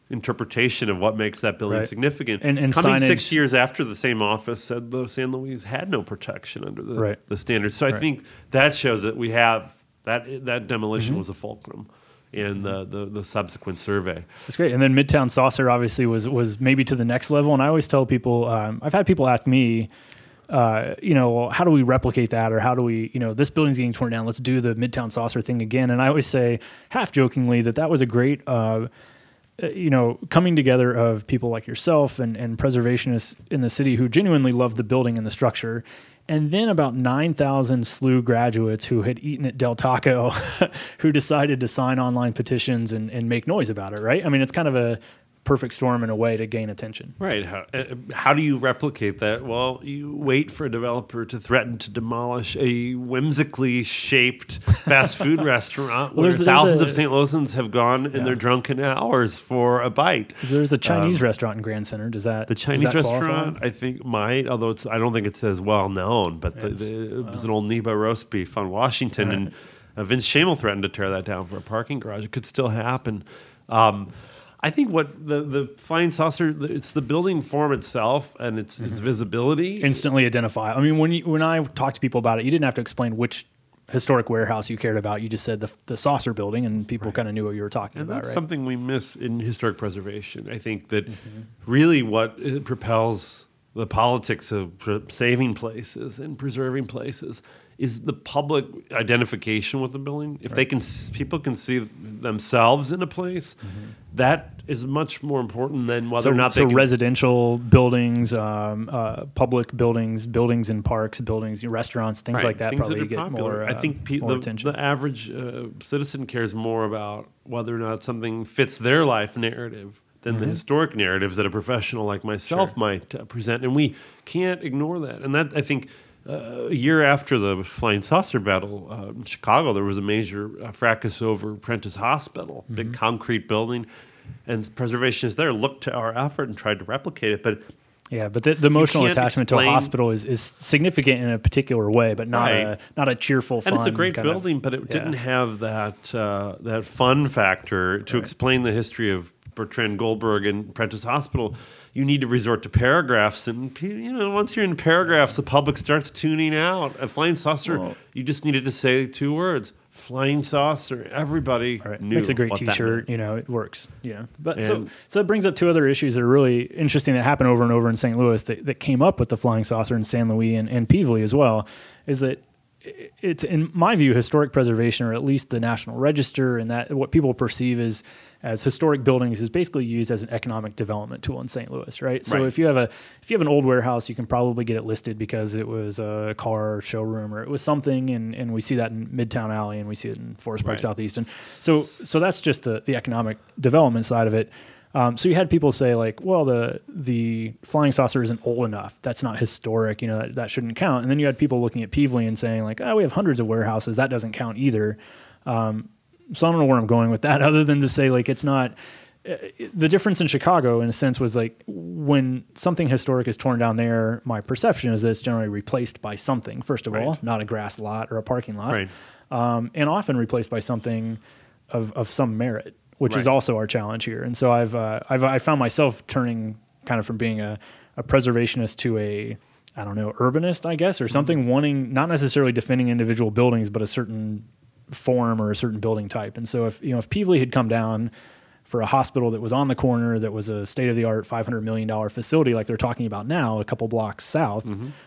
[SPEAKER 2] interpretation of what makes that building
[SPEAKER 1] Right.
[SPEAKER 2] significant.
[SPEAKER 1] And- and
[SPEAKER 2] Coming
[SPEAKER 1] signage-
[SPEAKER 2] six years after the same office said the San Luis had no protection under the,
[SPEAKER 1] Right.
[SPEAKER 2] the standards. So I
[SPEAKER 1] Right.
[SPEAKER 2] think that shows that we have that that demolition
[SPEAKER 1] Mm-hmm.
[SPEAKER 2] was a fulcrum in the, the, the subsequent survey.
[SPEAKER 1] That's great. And then Midtown Saucer obviously was was maybe to the next level. And I always tell people, um, I've had people ask me, uh, you know, well, how do we replicate that, or how do we, you know, this building's getting torn down, let's do the Midtown Saucer thing again. And I always say, half jokingly, that that was a great, uh, uh, you know, coming together of people like yourself and, and preservationists in the city who genuinely loved the building and the structure. And then about nine thousand S L U graduates who had eaten at Del Taco who decided to sign online petitions and, and make noise about it, right? I mean, it's kind of a perfect storm in a way to gain attention.
[SPEAKER 2] Right. How, uh, how do you replicate that? Well, you wait for a developer to threaten to demolish a whimsically shaped fast food restaurant
[SPEAKER 1] Well,
[SPEAKER 2] where
[SPEAKER 1] there's- there's
[SPEAKER 2] thousands
[SPEAKER 1] a-
[SPEAKER 2] of Saint Louisans have gone in
[SPEAKER 1] Yeah.
[SPEAKER 2] their drunken hours for a bite.
[SPEAKER 1] There's a Chinese restaurant in Grand Center. Does that
[SPEAKER 2] The
[SPEAKER 1] does
[SPEAKER 2] Chinese
[SPEAKER 1] that qualify?
[SPEAKER 2] restaurant, I think, might, although it's, I don't think it's as well known, but the,
[SPEAKER 1] It's-
[SPEAKER 2] the, it was an old Neba roast beef on Washington,
[SPEAKER 1] Right.
[SPEAKER 2] and uh, Vince Shamel threatened to tear that down for a parking garage. It could still happen. Um, I think what the, the flying saucer, the- it's the building form itself and its its visibility.
[SPEAKER 1] Instantly identify. I mean, when you, when I talked to people about it, you didn't have to explain which historic warehouse you cared about. You just said the the saucer building, and people kind of knew what you were talking
[SPEAKER 2] And
[SPEAKER 1] about,
[SPEAKER 2] that's
[SPEAKER 1] right?
[SPEAKER 2] something we miss in historic preservation. I think that
[SPEAKER 1] Mm-hmm.
[SPEAKER 2] really what uh, propels the politics of pre- saving places and preserving places is the public identification with the building. If they can, s- people can see themselves in a place, that is much more important than whether
[SPEAKER 1] Mm-hmm. So,
[SPEAKER 2] or not
[SPEAKER 1] so
[SPEAKER 2] they can.
[SPEAKER 1] residential buildings, um, uh, public buildings, buildings in parks, buildings, restaurants, things
[SPEAKER 2] Right,
[SPEAKER 1] like that
[SPEAKER 2] things
[SPEAKER 1] probably
[SPEAKER 2] are
[SPEAKER 1] get
[SPEAKER 2] popular.
[SPEAKER 1] more, uh,
[SPEAKER 2] I think pe-
[SPEAKER 1] more
[SPEAKER 2] the,
[SPEAKER 1] attention.
[SPEAKER 2] the average uh, citizen cares more about whether or not something fits their life narrative than the historic narratives that a professional like myself
[SPEAKER 1] Mm-hmm. Sure.
[SPEAKER 2] might uh, present, and we can't ignore that. And that I think. Uh, a year after the Flying Saucer battle uh, in Chicago, there was a major uh, fracas over Prentice Hospital, big
[SPEAKER 1] Mm-hmm.
[SPEAKER 2] concrete building, and preservationists there looked to our effort and tried to replicate it. But
[SPEAKER 1] Yeah, but the, the emotional
[SPEAKER 2] can't
[SPEAKER 1] attachment to a
[SPEAKER 2] explain-
[SPEAKER 1] hospital is, is significant in a particular way, but not
[SPEAKER 2] Right.
[SPEAKER 1] a not a cheerful, fun
[SPEAKER 2] and it's a great
[SPEAKER 1] kind of-
[SPEAKER 2] building, but it
[SPEAKER 1] yeah.
[SPEAKER 2] didn't have that uh, that fun factor to explain the history of Bertrand Goldberg and Prentice Hospital. You need to resort to paragraphs, and pe- you know once you're in paragraphs, the public starts tuning out. A flying saucer,
[SPEAKER 1] Well-
[SPEAKER 2] you just needed to say two words: flying saucer. Everybody
[SPEAKER 1] All right.
[SPEAKER 2] knew.
[SPEAKER 1] Makes a great
[SPEAKER 2] what that
[SPEAKER 1] T-shirt.
[SPEAKER 2] meant.
[SPEAKER 1] You know, it works. Yeah, but so
[SPEAKER 2] And-
[SPEAKER 1] so it brings up two other issues that are really interesting that happen over and over in Saint Louis that, that came up with the flying saucer in San Luis and, and Peevely as well. Is that i- it's in my view historic preservation, or at least the National Register, and that what people perceive as as historic buildings is basically used as an economic development tool in Saint Louis, right? So
[SPEAKER 2] Right.
[SPEAKER 1] if you have a if you have an old warehouse, you can probably get it listed because it was a car showroom or it was something, and, and we see that in Midtown Alley and we see it in Forest Park
[SPEAKER 2] Right.
[SPEAKER 1] Southeast, and so so that's just the the economic development side of it. Um, so you had people say like, well, the the flying saucer isn't old enough. That's not historic. You know, that, that shouldn't count. And then you had people looking at Peevely and saying like, oh, we have hundreds of warehouses. That doesn't count either. Um, so I don't know where I'm going with that, other than to say like it's not. Uh, the difference in Chicago, in a sense, was like when something historic is torn down there. My perception is that it's generally replaced by something. First of
[SPEAKER 2] Right.
[SPEAKER 1] all, not a grass lot or a parking lot,
[SPEAKER 2] Right.
[SPEAKER 1] um, and often replaced by something of of some merit, which is
[SPEAKER 2] Right.
[SPEAKER 1] also our challenge here. And so I've uh, I've I found myself turning kind of from being a, a preservationist to a I don't know urbanist, I guess, or something, wanting not necessarily defending individual buildings, but a certain form or a certain building type. And so if you know if Peevely had come down for a hospital that was on the corner, that was a state of the art five hundred million dollars facility like they're talking about now, a couple blocks south,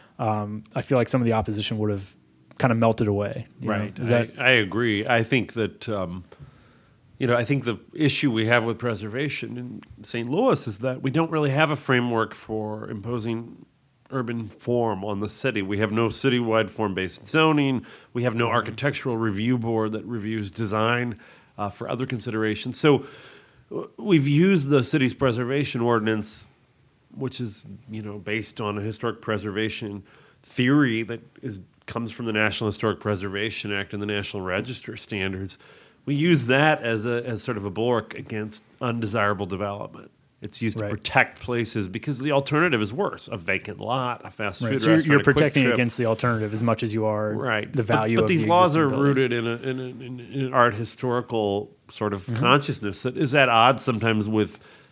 [SPEAKER 1] um, I feel like some of the opposition would have kind of melted away. you know?
[SPEAKER 2] Right.
[SPEAKER 1] Is
[SPEAKER 2] I,
[SPEAKER 1] that
[SPEAKER 2] I agree. I think that, um, you know, I think the issue we have with preservation in Saint Louis is that we don't really have a framework for imposing urban form on the city. We have no citywide form-based zoning. We have no architectural review board that reviews design uh, for other considerations. So w- we've used the city's preservation ordinance, which is, you know, based on a historic preservation theory that is comes from the National Historic Preservation Act and the National Register standards. We use that as a as sort of a bulwark against undesirable development. It's used
[SPEAKER 1] Right.
[SPEAKER 2] to protect places because the alternative is worse: a vacant lot, a fast
[SPEAKER 1] right?
[SPEAKER 2] food
[SPEAKER 1] So you're,
[SPEAKER 2] restaurant,
[SPEAKER 1] you're
[SPEAKER 2] a quick
[SPEAKER 1] protecting
[SPEAKER 2] trip.
[SPEAKER 1] against the alternative as much as you are
[SPEAKER 2] Right.
[SPEAKER 1] the
[SPEAKER 2] But-
[SPEAKER 1] value
[SPEAKER 2] But,
[SPEAKER 1] of
[SPEAKER 2] these
[SPEAKER 1] the
[SPEAKER 2] laws are
[SPEAKER 1] existing building.
[SPEAKER 2] rooted in, a, in, a, in, in an art historical sort of
[SPEAKER 1] Mm-hmm.
[SPEAKER 2] consciousness that is at odds sometimes with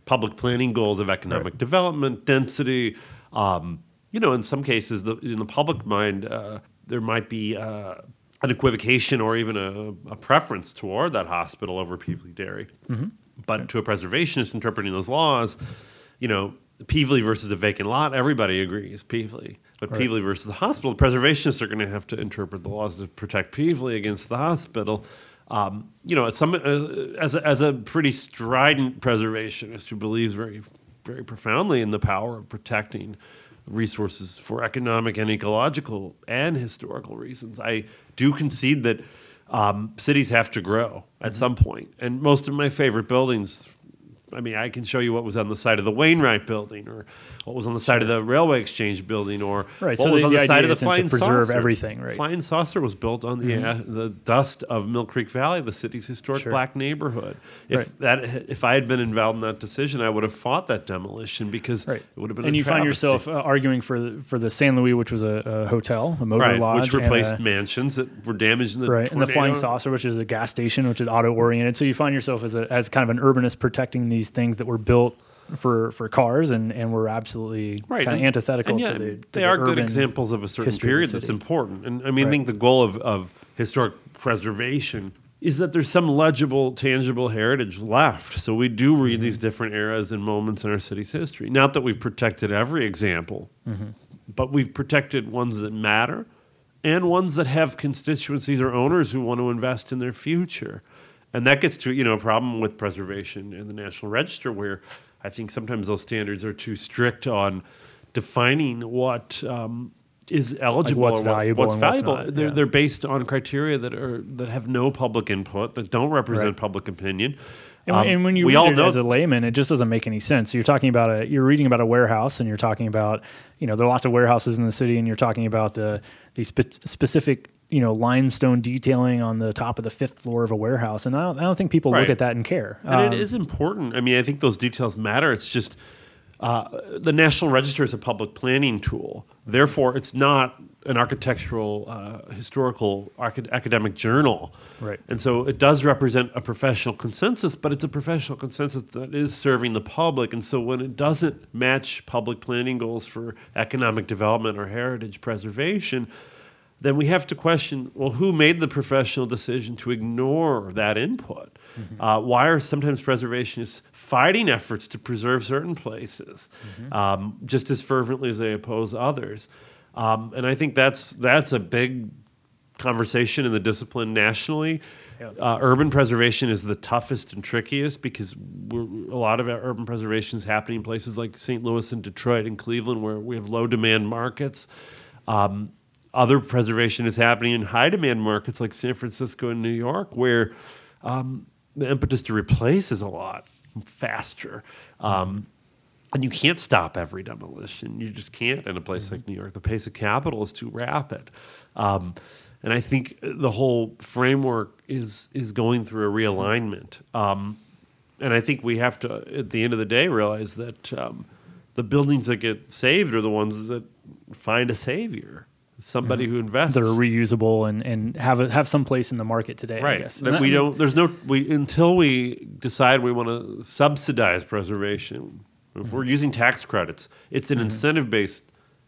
[SPEAKER 2] public planning goals of economic
[SPEAKER 1] Right.
[SPEAKER 2] development, density. Um, you know, in some cases, the, in the public mind, uh, there might be uh, an equivocation or even a, a preference toward that hospital over Peevely Dairy.
[SPEAKER 1] Mm-hmm.
[SPEAKER 2] But right. to a preservationist interpreting those laws, you know, Peevely versus a vacant lot, everybody agrees Peevely. But right. Peevely versus the hospital, the preservationists are going to have to interpret the laws to protect Peevely against the hospital. Um, you know, some, uh, as, a, as a pretty strident preservationist who believes very, very profoundly in the power of protecting resources for economic and ecological and historical reasons, I do concede that um, cities have to grow at mm-hmm. some point. And most of my favorite buildings, I mean, I can show you what was on the side of the Wainwright building, or what was on the side of the Railway Exchange building, or
[SPEAKER 1] right.
[SPEAKER 2] what
[SPEAKER 1] so
[SPEAKER 2] was
[SPEAKER 1] the,
[SPEAKER 2] on
[SPEAKER 1] the,
[SPEAKER 2] the, side of the
[SPEAKER 1] isn't
[SPEAKER 2] Flying
[SPEAKER 1] to preserve
[SPEAKER 2] Saucer.
[SPEAKER 1] everything, right?
[SPEAKER 2] Flying Saucer was built on the
[SPEAKER 1] mm-hmm.
[SPEAKER 2] uh, the dust of Mill Creek Valley, the city's historic
[SPEAKER 1] Sure.
[SPEAKER 2] black neighborhood. If
[SPEAKER 1] Right.
[SPEAKER 2] that, if I had been involved in that decision, I would have fought that demolition because
[SPEAKER 1] right.
[SPEAKER 2] it would have been.
[SPEAKER 1] And
[SPEAKER 2] a
[SPEAKER 1] you find
[SPEAKER 2] travesty.
[SPEAKER 1] yourself uh, arguing for the, for the San Luis, which was a, a hotel, a motor
[SPEAKER 2] right,
[SPEAKER 1] lodge,
[SPEAKER 2] which replaced
[SPEAKER 1] and a,
[SPEAKER 2] mansions that were damaged in the
[SPEAKER 1] right, and the Flying
[SPEAKER 2] tornado.
[SPEAKER 1] Saucer, which is a gas station, which is auto oriented. So you find yourself as a as kind of an urbanist protecting these things that were built for for cars and and were absolutely
[SPEAKER 2] right.
[SPEAKER 1] kind of
[SPEAKER 2] and,
[SPEAKER 1] antithetical
[SPEAKER 2] and yeah,
[SPEAKER 1] to the to
[SPEAKER 2] they
[SPEAKER 1] the
[SPEAKER 2] are good
[SPEAKER 1] urban
[SPEAKER 2] examples of a certain
[SPEAKER 1] history of
[SPEAKER 2] period
[SPEAKER 1] the
[SPEAKER 2] that's
[SPEAKER 1] city.
[SPEAKER 2] important. And I mean,
[SPEAKER 1] Right.
[SPEAKER 2] I think the goal of, of historic preservation is that there's some legible, tangible heritage left. So we do read mm-hmm. these different eras and moments in our city's history. Not that we've protected every example, mm-hmm. but we've protected ones that matter and ones that have constituencies or owners who want to invest in their future. And that gets to, you know, a problem with preservation in the National Register, where I think sometimes those standards are too strict on defining what um, is eligible,
[SPEAKER 1] Like what's
[SPEAKER 2] or what,
[SPEAKER 1] valuable
[SPEAKER 2] what's
[SPEAKER 1] and what's
[SPEAKER 2] valuable.
[SPEAKER 1] not,
[SPEAKER 2] they're
[SPEAKER 1] yeah.
[SPEAKER 2] they're based on criteria that are that have no public input, that don't represent
[SPEAKER 1] Right.
[SPEAKER 2] public opinion.
[SPEAKER 1] And,
[SPEAKER 2] Um,
[SPEAKER 1] and when you
[SPEAKER 2] we
[SPEAKER 1] read
[SPEAKER 2] all
[SPEAKER 1] it
[SPEAKER 2] know
[SPEAKER 1] as a layman, it just doesn't make any sense. You're talking about a, you're reading about a warehouse, and you're talking about, you know, there are lots of warehouses in the city, and you're talking about the the spe- specific, you know, limestone detailing on the top of the fifth floor of a warehouse, and I don't, I don't think people
[SPEAKER 2] Right.
[SPEAKER 1] look at that and care.
[SPEAKER 2] And
[SPEAKER 1] Um,
[SPEAKER 2] it is important. I mean, I think those details matter. It's just uh, the National Register is a public planning tool. Therefore, it's not an architectural, uh, historical, archi- academic journal.
[SPEAKER 1] Right.
[SPEAKER 2] And so it does represent a professional consensus, but it's a professional consensus that is serving the public. And so when it doesn't match public planning goals for economic development or heritage preservation, then we have to question, well, who made the professional decision to ignore that input? Mm-hmm. Uh, why are sometimes preservationists fighting efforts to preserve certain places mm-hmm. um, just as fervently as they oppose others? Um, and I think that's that's a big conversation in the discipline nationally.
[SPEAKER 1] Yeah.
[SPEAKER 2] Uh, urban preservation is the toughest and trickiest because we're, a lot of our urban preservation is happening in places like Saint Louis and Detroit and Cleveland, where we have low demand markets. Um, Other preservation is happening in high-demand markets like San Francisco and New York, where um, the impetus to replace is a lot faster. Um, and you can't stop every demolition. You just can't in a place mm-hmm. like New York. The pace of capital is too rapid. Um, and I think the whole framework is is going through a realignment. Um, and I think we have to, at the end of the day, realize that um, the buildings that get saved are the ones that find a savior. Somebody mm-hmm. who invests
[SPEAKER 1] that are reusable and, and have a, have some place in the market today.
[SPEAKER 2] Right.
[SPEAKER 1] I guess.
[SPEAKER 2] That we don't. There's no. We until we decide we want to subsidize preservation. If mm-hmm. we're using tax credits, it's an mm-hmm. incentive-based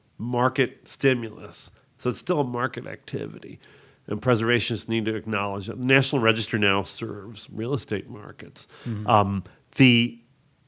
[SPEAKER 2] market stimulus. So it's still a market activity, and preservationists need to acknowledge that the National Register now serves real estate markets. Mm-hmm. Um, the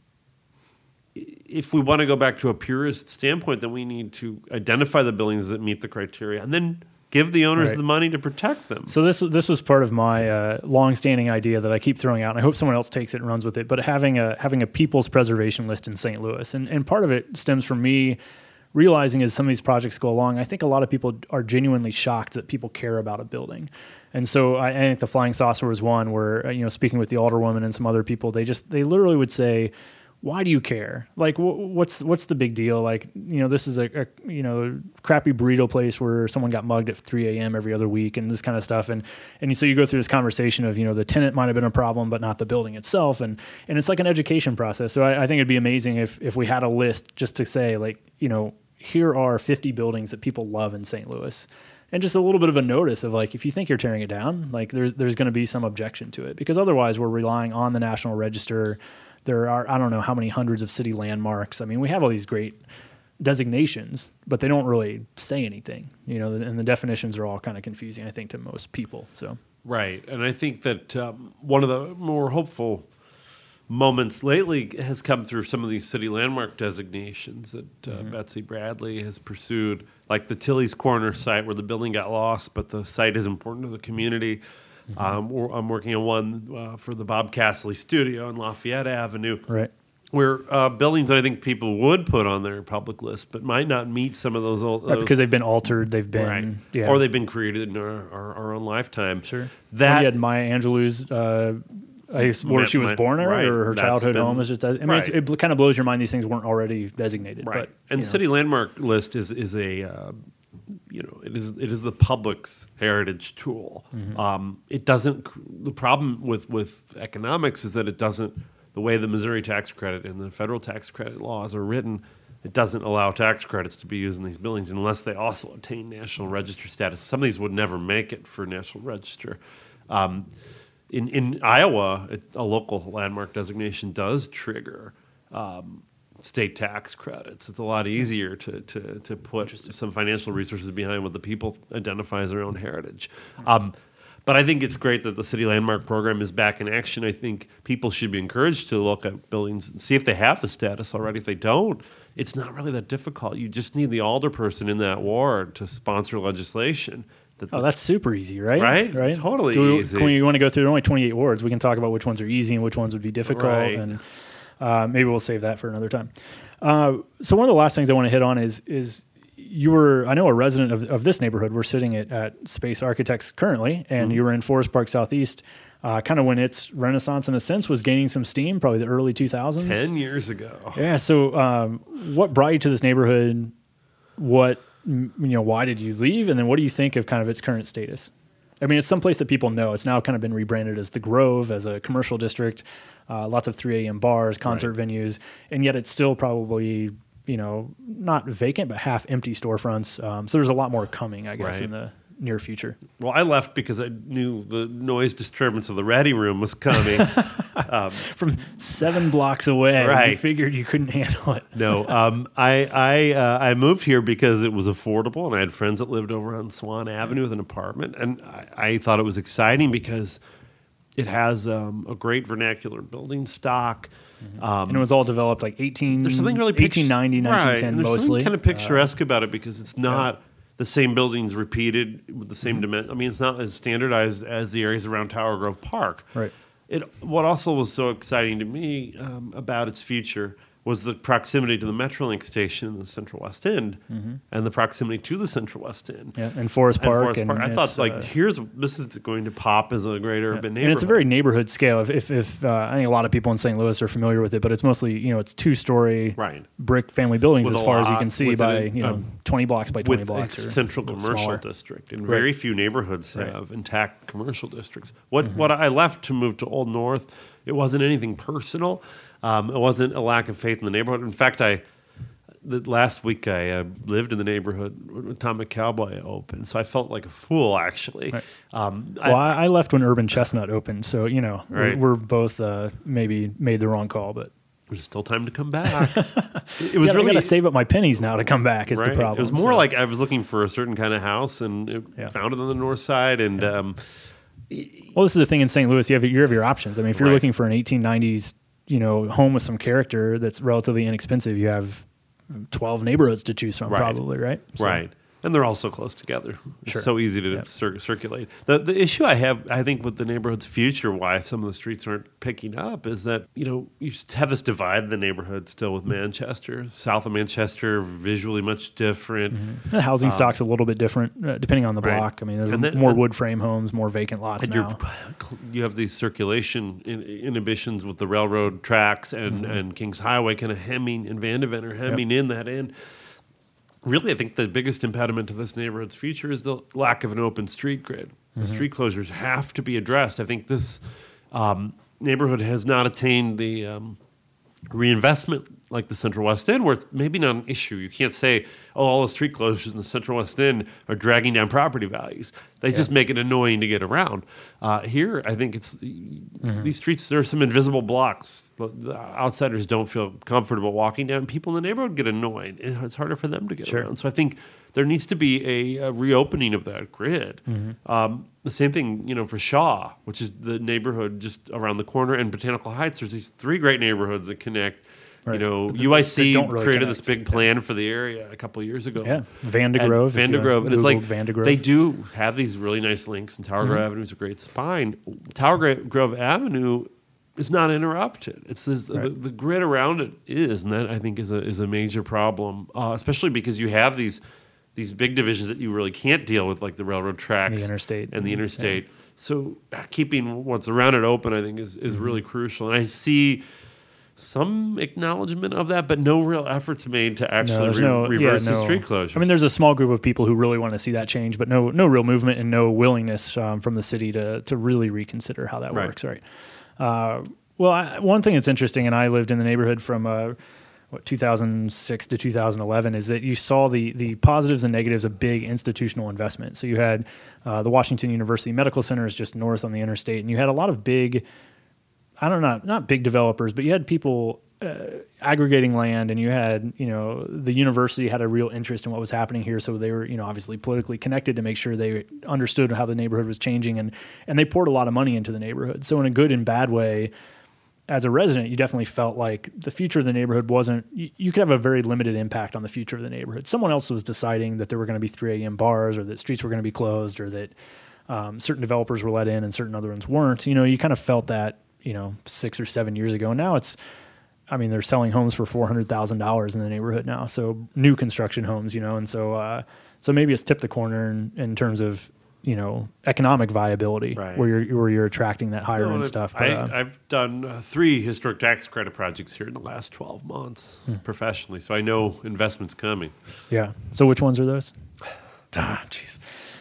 [SPEAKER 2] If we want to go back to a purist standpoint, then we need to identify the buildings that meet the criteria and then give the owners
[SPEAKER 1] right.
[SPEAKER 2] the money to protect them.
[SPEAKER 1] So this this was part of my uh, long-standing idea that I keep throwing out, and I hope someone else takes it and runs with it. But having a having a people's preservation list in Saint Louis, and and part of it stems from me realizing as some of these projects go along, I think a lot of people are genuinely shocked that people care about a building. And so I, I think the Flying Saucer was one where, you know, speaking with the alderwoman and some other people, they just they literally would say, why do you care? Like, wh- what's what's the big deal? Like, you know, this is a, a you know crappy burrito place where someone got mugged at three a.m. every other week and this kind of stuff. And and so you go through this conversation of, you know, the tenant might have been a problem, but not the building itself. And and it's like an education process. So I, I think it'd be amazing if if we had a list just to say, like, you know, here are fifty buildings that people love in Saint Louis. And just a little bit of a notice of, like, if you think you're tearing it down, like there's there's going to be some objection to it, because otherwise we're relying on the National Register There are, I don't know how many hundreds of city landmarks. I mean, we have all these great designations, but they don't really say anything, you know, and the definitions are all kind of confusing, I think, to most people. So
[SPEAKER 2] right. And I think that um, one of the more hopeful moments lately has come through some of these city landmark designations that uh, mm-hmm. Betsy Bradley has pursued, like the Tilly's Corner site where the building got lost, but the site is important to the community. Mm-hmm. Um, I'm working on one uh, for the Bob Castley Studio on Lafayette Avenue,
[SPEAKER 1] right?
[SPEAKER 2] Where uh, buildings that I think people would put on their public list, but might not meet some of those old
[SPEAKER 1] right,
[SPEAKER 2] those,
[SPEAKER 1] because they've been altered, they've been
[SPEAKER 2] right.
[SPEAKER 1] yeah.
[SPEAKER 2] or they've been created in our, our, our own lifetime.
[SPEAKER 1] Sure.
[SPEAKER 2] That
[SPEAKER 1] well, you had Maya Angelou's. Uh, I guess where
[SPEAKER 2] my,
[SPEAKER 1] she was
[SPEAKER 2] my,
[SPEAKER 1] born,
[SPEAKER 2] right.
[SPEAKER 1] or her
[SPEAKER 2] That's
[SPEAKER 1] childhood
[SPEAKER 2] been,
[SPEAKER 1] home is just. I mean,
[SPEAKER 2] right.
[SPEAKER 1] it's, it kind of blows your mind these things weren't already designated.
[SPEAKER 2] Right.
[SPEAKER 1] But,
[SPEAKER 2] and
[SPEAKER 1] you know.
[SPEAKER 2] city landmark list is is a uh, you know it is it is the public's heritage tool. Mm-hmm. Um, it doesn't. The problem with with economics is that it doesn't. The way the Missouri tax credit and the federal tax credit laws are written, it doesn't allow tax credits to be used in these buildings unless they also obtain National Register status. Some of these would never make it for National Register. Um, in, in Iowa, it, a local landmark designation does trigger um, state tax credits. It's a lot easier to, to, to put some financial resources behind what the people identify as their own heritage. Um, But I think it's great that the City Landmark Program is back in action. I think people should be encouraged to look at buildings and see if they have the status already. If they don't, it's not really that difficult. You just need the alderperson in that ward to sponsor legislation. That
[SPEAKER 1] oh,
[SPEAKER 2] the,
[SPEAKER 1] that's super easy, right?
[SPEAKER 2] Right?
[SPEAKER 1] Right.
[SPEAKER 2] Totally
[SPEAKER 1] Do we,
[SPEAKER 2] easy.
[SPEAKER 1] Can we want to go through only twenty-eight wards? We can talk about which ones are easy and which ones would be difficult.
[SPEAKER 2] Right.
[SPEAKER 1] And uh, maybe we'll save that for another time. Uh, so one of the last things I want to hit on is is you were, I know, a resident of, of this neighborhood. We're sitting at, at Space Architects currently, and mm-hmm. you were in Forest Park Southeast, uh, kind of when its renaissance, in a sense, was gaining some steam, probably the early two thousands.
[SPEAKER 2] Ten years ago.
[SPEAKER 1] Yeah. So, um, what brought you to this neighborhood? What, you know, why did you leave? And then what do you think of kind of its current status? I mean, it's someplace that people know. It's now kind of been rebranded as the Grove, as a commercial district, uh, lots of three a.m. bars, concert right. venues, and yet it's still probably, you know, not vacant, but half empty storefronts. Um, so there's a lot more coming, I guess,
[SPEAKER 2] right.
[SPEAKER 1] in the near future.
[SPEAKER 2] Well, I left because I knew the noise disturbance of the Ready Room was coming. um,
[SPEAKER 1] From seven blocks away,
[SPEAKER 2] right.
[SPEAKER 1] you figured you couldn't handle it.
[SPEAKER 2] No, um, I I uh, I moved here because it was affordable, and I had friends that lived over on Swan Avenue with an apartment, and I, I thought it was exciting because it has um, a great vernacular building stock.
[SPEAKER 1] Mm-hmm. Um, and it was all developed like eighteen,
[SPEAKER 2] there's something really
[SPEAKER 1] eighteen ninety, nineteen ten
[SPEAKER 2] right.
[SPEAKER 1] mostly.
[SPEAKER 2] There's something kind of picturesque uh, about it because it's not
[SPEAKER 1] yeah.
[SPEAKER 2] the same buildings repeated with the same mm-hmm. dimension. I mean, it's not as standardized as the areas around Tower Grove Park.
[SPEAKER 1] Right.
[SPEAKER 2] It. What also was so exciting to me um, about its future was the proximity to the Metrolink station in the Central West End, mm-hmm. and the proximity to the Central West End.
[SPEAKER 1] Yeah, and Forest Park.
[SPEAKER 2] And Forest
[SPEAKER 1] and
[SPEAKER 2] Park. I thought, like,
[SPEAKER 1] uh,
[SPEAKER 2] here's this is going to pop as a great urban
[SPEAKER 1] yeah.
[SPEAKER 2] neighborhood.
[SPEAKER 1] And it's a very neighborhood scale. If, if, if uh, I think a lot of people in Saint Louis are familiar with it, but it's mostly, you know, it's two-story
[SPEAKER 2] right.
[SPEAKER 1] brick family buildings
[SPEAKER 2] with
[SPEAKER 1] as far
[SPEAKER 2] lot,
[SPEAKER 1] as you can see by,
[SPEAKER 2] an,
[SPEAKER 1] you know,
[SPEAKER 2] um,
[SPEAKER 1] twenty blocks by twenty
[SPEAKER 2] with
[SPEAKER 1] blocks.
[SPEAKER 2] a
[SPEAKER 1] or
[SPEAKER 2] central commercial
[SPEAKER 1] smaller.
[SPEAKER 2] district. And
[SPEAKER 1] right.
[SPEAKER 2] very few neighborhoods
[SPEAKER 1] right.
[SPEAKER 2] have intact commercial districts. What
[SPEAKER 1] mm-hmm.
[SPEAKER 2] what I left to move to Old North, it wasn't anything personal. Um, it wasn't a lack of faith in the neighborhood. In fact, I the last week I uh, lived in the neighborhood when Atomic Cowboy opened, so I felt like a fool, actually.
[SPEAKER 1] Right.
[SPEAKER 2] Um,
[SPEAKER 1] well,
[SPEAKER 2] I,
[SPEAKER 1] I left when Urban Chestnut opened, so, you know,
[SPEAKER 2] right.
[SPEAKER 1] we're, we're both uh, maybe made the wrong call, but...
[SPEAKER 2] There's still time to come back. It was
[SPEAKER 1] yeah,
[SPEAKER 2] really
[SPEAKER 1] I gotta save up my pennies now to come back is
[SPEAKER 2] right.
[SPEAKER 1] the problem.
[SPEAKER 2] It was more
[SPEAKER 1] so.
[SPEAKER 2] like I was looking for a certain kind of house, and it
[SPEAKER 1] yeah.
[SPEAKER 2] found it on the north side, and...
[SPEAKER 1] Yeah.
[SPEAKER 2] Um,
[SPEAKER 1] well, this is the thing in Saint Louis. You have, you have your options. I mean, if you're
[SPEAKER 2] right.
[SPEAKER 1] looking for an eighteen nineties, you know, home with some character that's relatively inexpensive, you have twelve neighborhoods to choose from,
[SPEAKER 2] right.
[SPEAKER 1] probably, right?
[SPEAKER 2] So. Right. And they're all so close together. It's
[SPEAKER 1] sure.
[SPEAKER 2] so easy to
[SPEAKER 1] yep.
[SPEAKER 2] cir- circulate. The the issue I have, I think, with the neighborhood's future, why some of the streets aren't picking up, is that, you know, you have this divide in the neighborhood still with Manchester. South of Manchester, visually much different.
[SPEAKER 1] Mm-hmm. The housing um, stock's a little bit different, uh, depending on the
[SPEAKER 2] right.
[SPEAKER 1] block. I mean, there's
[SPEAKER 2] then,
[SPEAKER 1] more
[SPEAKER 2] and,
[SPEAKER 1] wood frame homes, more vacant lots
[SPEAKER 2] and
[SPEAKER 1] now.
[SPEAKER 2] You have these circulation in, inhibitions with the railroad tracks and, mm-hmm. and Kings Highway kind of hemming, and Vandeventer hemming yep. in that in. Really, I think the biggest impediment to this neighborhood's future is the lack of an open street grid. Mm-hmm. The street closures have to be addressed. I think this um, neighborhood has not attained the um, reinvestment like the Central West End, where it's maybe not an issue. You can't say, oh, all the street closures in the Central West End are dragging down property values. They yeah. just make it annoying to get around. Uh, here, I think it's mm-hmm. these streets, there are some invisible blocks. The, the outsiders don't feel comfortable walking down. People in the neighborhood get annoyed. And it's harder for them to get
[SPEAKER 1] sure.
[SPEAKER 2] around. So I think there needs to be a, a reopening of that grid. Mm-hmm. Um, the same thing, you know, for Shaw, which is the neighborhood just around the corner, and Botanical Heights. There's these three great neighborhoods that connect. Right. You know, U I C really created connect. this big plan yeah. for the area a couple of years ago.
[SPEAKER 1] Yeah, Vandegrove.
[SPEAKER 2] Vandegrove. And it's like
[SPEAKER 1] Vandegrove.
[SPEAKER 2] They do have these really nice links, and Tower mm-hmm. Grove Avenue is a great spine. Tower Grove Avenue is not interrupted. It's this, right. the, the grid around it is, and that I think is a is a major problem, uh, especially because you have these these big divisions that you really can't deal with, like the railroad tracks,
[SPEAKER 1] and the interstate,
[SPEAKER 2] and the interstate. Yeah. So uh, keeping what's around it open, I think, is is mm-hmm. really crucial. And I see some acknowledgement of that, but no real efforts made to actually
[SPEAKER 1] no,
[SPEAKER 2] re-
[SPEAKER 1] no,
[SPEAKER 2] reverse
[SPEAKER 1] yeah,
[SPEAKER 2] the
[SPEAKER 1] no.
[SPEAKER 2] street closures.
[SPEAKER 1] I mean, there's a small group of people who really want to see that change, but no, no real movement and no willingness um, from the city to to really reconsider how that
[SPEAKER 2] right.
[SPEAKER 1] works. Right. Uh, well, I, one thing that's interesting, and I lived in the neighborhood from uh, what two thousand six to two thousand eleven, is that you saw the the positives and negatives of big institutional investment. So you had uh, the Washington University Medical Center is just north on the interstate, and you had a lot of big, I don't know, not big developers, but you had people Uh, aggregating land, and you had, you know, the university had a real interest in what was happening here, so they were, you know, obviously politically connected to make sure they understood how the neighborhood was changing, and and they poured a lot of money into the neighborhood. So in a good and bad way, as a resident, you definitely felt like the future of the neighborhood wasn't, you, you could have a very limited impact on the future of the neighborhood. Someone else was deciding that there were going to be three a.m. bars, or that streets were going to be closed, or that um, certain developers were let in and certain other ones weren't. You know, you kind of felt that, you know, six or seven years ago. And now it's, I mean, they're selling homes for four hundred thousand dollars in the neighborhood now. So new construction homes, you know, and so uh, so maybe it's tipped the corner in, in terms of, you know, economic viability,
[SPEAKER 2] right.
[SPEAKER 1] where you're where you're attracting that higher
[SPEAKER 2] no,
[SPEAKER 1] end
[SPEAKER 2] I've,
[SPEAKER 1] stuff. But,
[SPEAKER 2] I,
[SPEAKER 1] uh,
[SPEAKER 2] I've done uh, three historic tax credit projects here in the last twelve months hmm. professionally, so I know investment's coming.
[SPEAKER 1] Yeah. So which ones are those? Ah, jeez.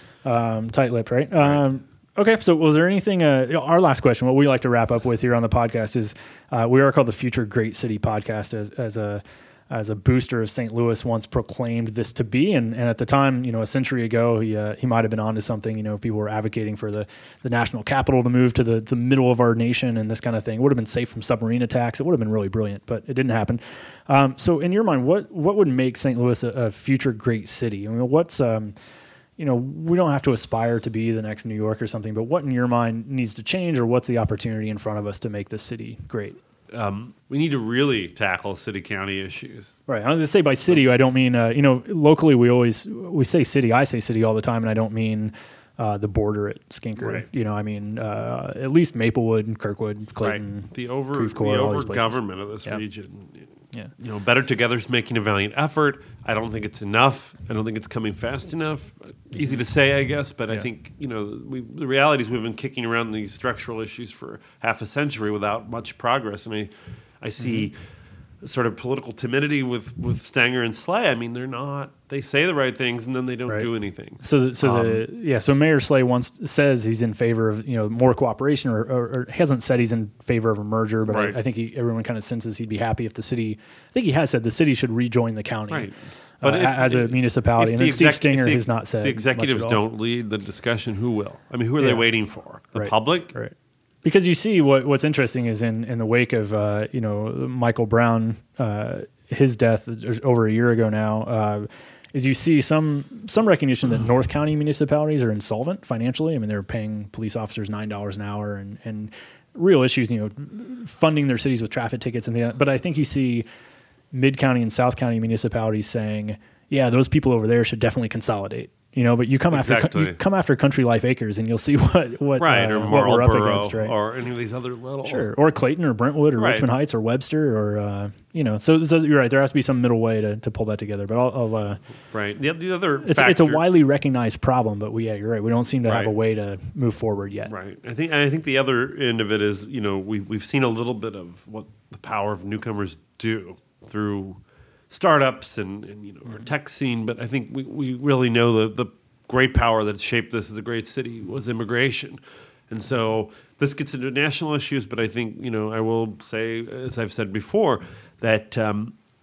[SPEAKER 1] Um, tight-lipped, right? right. Um, Okay, so was there anything, uh, our last question, what we like to wrap up with here on the podcast is, uh, we are called the Future Great City Podcast as, as a as a booster of Saint Louis once proclaimed this to be. And, and at the time, you know, a century ago, he uh, he might have been onto something. You know, people were advocating for the, the national capital to move to the, the middle of our nation and this kind of thing. It would have been safe from submarine attacks. It would have been really brilliant, but it didn't happen. Um, so in your mind, what, what would make Saint Louis a, a future great city? I mean, what's... Um, you know, we don't have to aspire to be the next New York or something, but what in your mind needs to change, or what's the opportunity in front of us to make this city great?
[SPEAKER 2] Um, we need to really tackle city-county issues.
[SPEAKER 1] Right. I was going to say by city, I don't mean, uh, you know, locally we always, we say city, I say city all the time, and I don't mean uh, the border at Skinker.
[SPEAKER 2] Right.
[SPEAKER 1] You know, I mean, uh, at least Maplewood and Kirkwood, Clayton,
[SPEAKER 2] right. The over,
[SPEAKER 1] Creve Coeur,
[SPEAKER 2] the over government of this
[SPEAKER 1] yep.
[SPEAKER 2] region.
[SPEAKER 1] Yeah.
[SPEAKER 2] You know, Better Together's making a valiant effort. I don't think it's enough. I don't think it's coming fast enough. Easy to say, I guess, but yeah. I think, you know, we, the reality is we've been kicking around these structural issues for half a century without much progress. And I, I see mm-hmm. sort of political timidity with, with Stanger and Slay. I mean, they're not, they say the right things and then they don't
[SPEAKER 1] right.
[SPEAKER 2] do anything.
[SPEAKER 1] So, so
[SPEAKER 2] um,
[SPEAKER 1] the, yeah, so Mayor Slay once says he's in favor of, you know, more cooperation, or, or, or hasn't said he's in favor of a merger, but
[SPEAKER 2] right.
[SPEAKER 1] I, I think he, everyone kind of senses he'd be happy if the city, I think he has said the city should rejoin the county.
[SPEAKER 2] Right.
[SPEAKER 1] But uh,
[SPEAKER 2] if,
[SPEAKER 1] as a municipality, and then Steve Stinger
[SPEAKER 2] the,
[SPEAKER 1] has not said.
[SPEAKER 2] If the executives
[SPEAKER 1] much at all.
[SPEAKER 2] don't lead the discussion, who will? I mean, who are
[SPEAKER 1] yeah.
[SPEAKER 2] they waiting for? The
[SPEAKER 1] right.
[SPEAKER 2] public?
[SPEAKER 1] Right. Because you see what what's interesting is in, in the wake of uh, you know Michael Brown, uh, his death over a year ago now, uh, is you see some some recognition that North County municipalities are insolvent financially. I mean, they're paying police officers nine dollars an hour and and real issues, you know, funding their cities with traffic tickets and the. But I think you see Mid-County and South County municipalities saying, yeah, those people over there should definitely consolidate. You know, but you come
[SPEAKER 2] exactly.
[SPEAKER 1] after you come after Country Life Acres, and you'll see what what
[SPEAKER 2] right
[SPEAKER 1] uh,
[SPEAKER 2] or
[SPEAKER 1] what we're up against,
[SPEAKER 2] Marlboro
[SPEAKER 1] right?
[SPEAKER 2] or any of these other little
[SPEAKER 1] sure, or Clayton or Brentwood or
[SPEAKER 2] right.
[SPEAKER 1] Richmond Heights or Webster or uh, you know. So, so you're right. There has to be some middle way to, to pull that together. But I'll, I'll uh,
[SPEAKER 2] right. The, the other
[SPEAKER 1] it's,
[SPEAKER 2] factor,
[SPEAKER 1] it's a widely recognized problem, but we yeah, you're right. We don't seem to
[SPEAKER 2] right.
[SPEAKER 1] have a way to move forward yet.
[SPEAKER 2] Right. I think I think the other end of it is, you know, we we've seen a little bit of what the power of newcomers do through startups and, and you know our tech scene, but I think we, we really know the the great power that shaped this as a great city was immigration. And so this gets into national issues, but I think, you know, I will say, as I've said before, that um,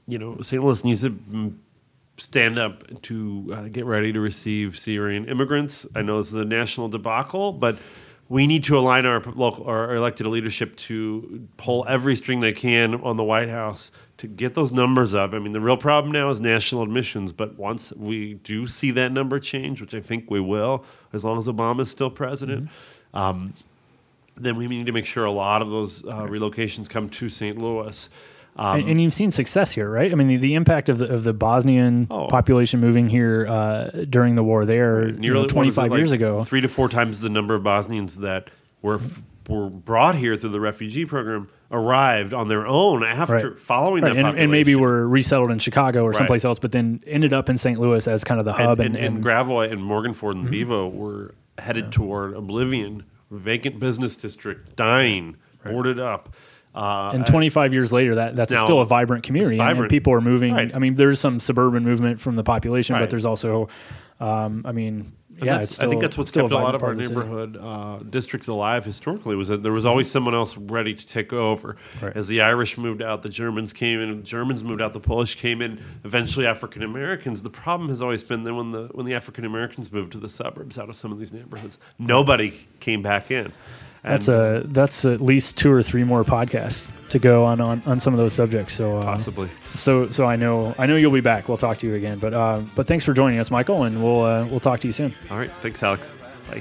[SPEAKER 2] you know, Saint Louis needs to mm, stand up to uh, get ready to receive Syrian immigrants. I know this is a national debacle, but we need to align our local, our elected leadership to pull every string they can on the White House to get those numbers up. I mean, the real problem now is national admissions, but once we do see that number change, which I think we will, as long as Obama is still president, mm-hmm. um, then we need to make sure a lot of those uh, relocations come to Saint Louis. Um,
[SPEAKER 1] and, and you've seen success here, right? I mean, the, the impact of the of the Bosnian oh. population moving here uh, during the war there, right. Nearly, you know, twenty-five
[SPEAKER 2] like
[SPEAKER 1] years ago,
[SPEAKER 2] three to four times the number of Bosnians that were were brought here through the refugee program arrived on their own after
[SPEAKER 1] right.
[SPEAKER 2] following
[SPEAKER 1] right.
[SPEAKER 2] that
[SPEAKER 1] and,
[SPEAKER 2] population.
[SPEAKER 1] and maybe were resettled in Chicago or
[SPEAKER 2] right.
[SPEAKER 1] someplace else, but then ended up in Saint Louis as kind of the hub.
[SPEAKER 2] And, and,
[SPEAKER 1] and,
[SPEAKER 2] and, and Gravois and Morganford and mm-hmm. Bevo were headed yeah. toward oblivion, vacant business district, dying, right. boarded up. Uh,
[SPEAKER 1] and twenty-five years later, that that's still a vibrant community,
[SPEAKER 2] vibrant.
[SPEAKER 1] And people are moving.
[SPEAKER 2] Right.
[SPEAKER 1] I mean, there's some suburban movement from the population,
[SPEAKER 2] right.
[SPEAKER 1] but there's also, um, I mean,
[SPEAKER 2] and
[SPEAKER 1] yeah, it's still,
[SPEAKER 2] I think that's what's
[SPEAKER 1] still
[SPEAKER 2] kept a, a lot of our
[SPEAKER 1] of
[SPEAKER 2] neighborhood uh, districts alive historically, was that there was always someone else ready to take over.
[SPEAKER 1] Right.
[SPEAKER 2] As the Irish moved out, the Germans came in. The Germans moved out, the Polish came in. Eventually, African Americans. The problem has always been that when the when the African Americans moved to the suburbs out of some of these neighborhoods, nobody came back in.
[SPEAKER 1] That's a that's at least two or three more podcasts to go on on, on some of those subjects. So uh,
[SPEAKER 2] possibly.
[SPEAKER 1] So so I know I know you'll be back. We'll talk to you again. But uh, but thanks for joining us, Michael, and we'll uh, we'll talk to you soon.
[SPEAKER 2] All right. Thanks, Alex. Bye.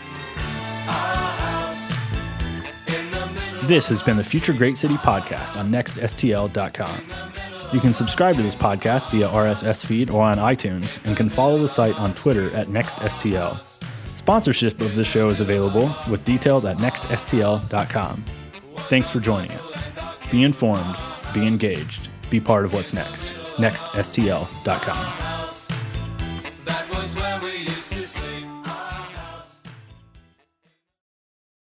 [SPEAKER 1] This has been the Future Great City podcast on next S T L dot com. You can subscribe to this podcast via R S S feed or on iTunes, and can follow the site on Twitter at next S T L. Sponsorship of this show is available with details at next S T L dot com. Thanks for joining us. Be informed, be engaged, be part of what's next. next S T L dot com.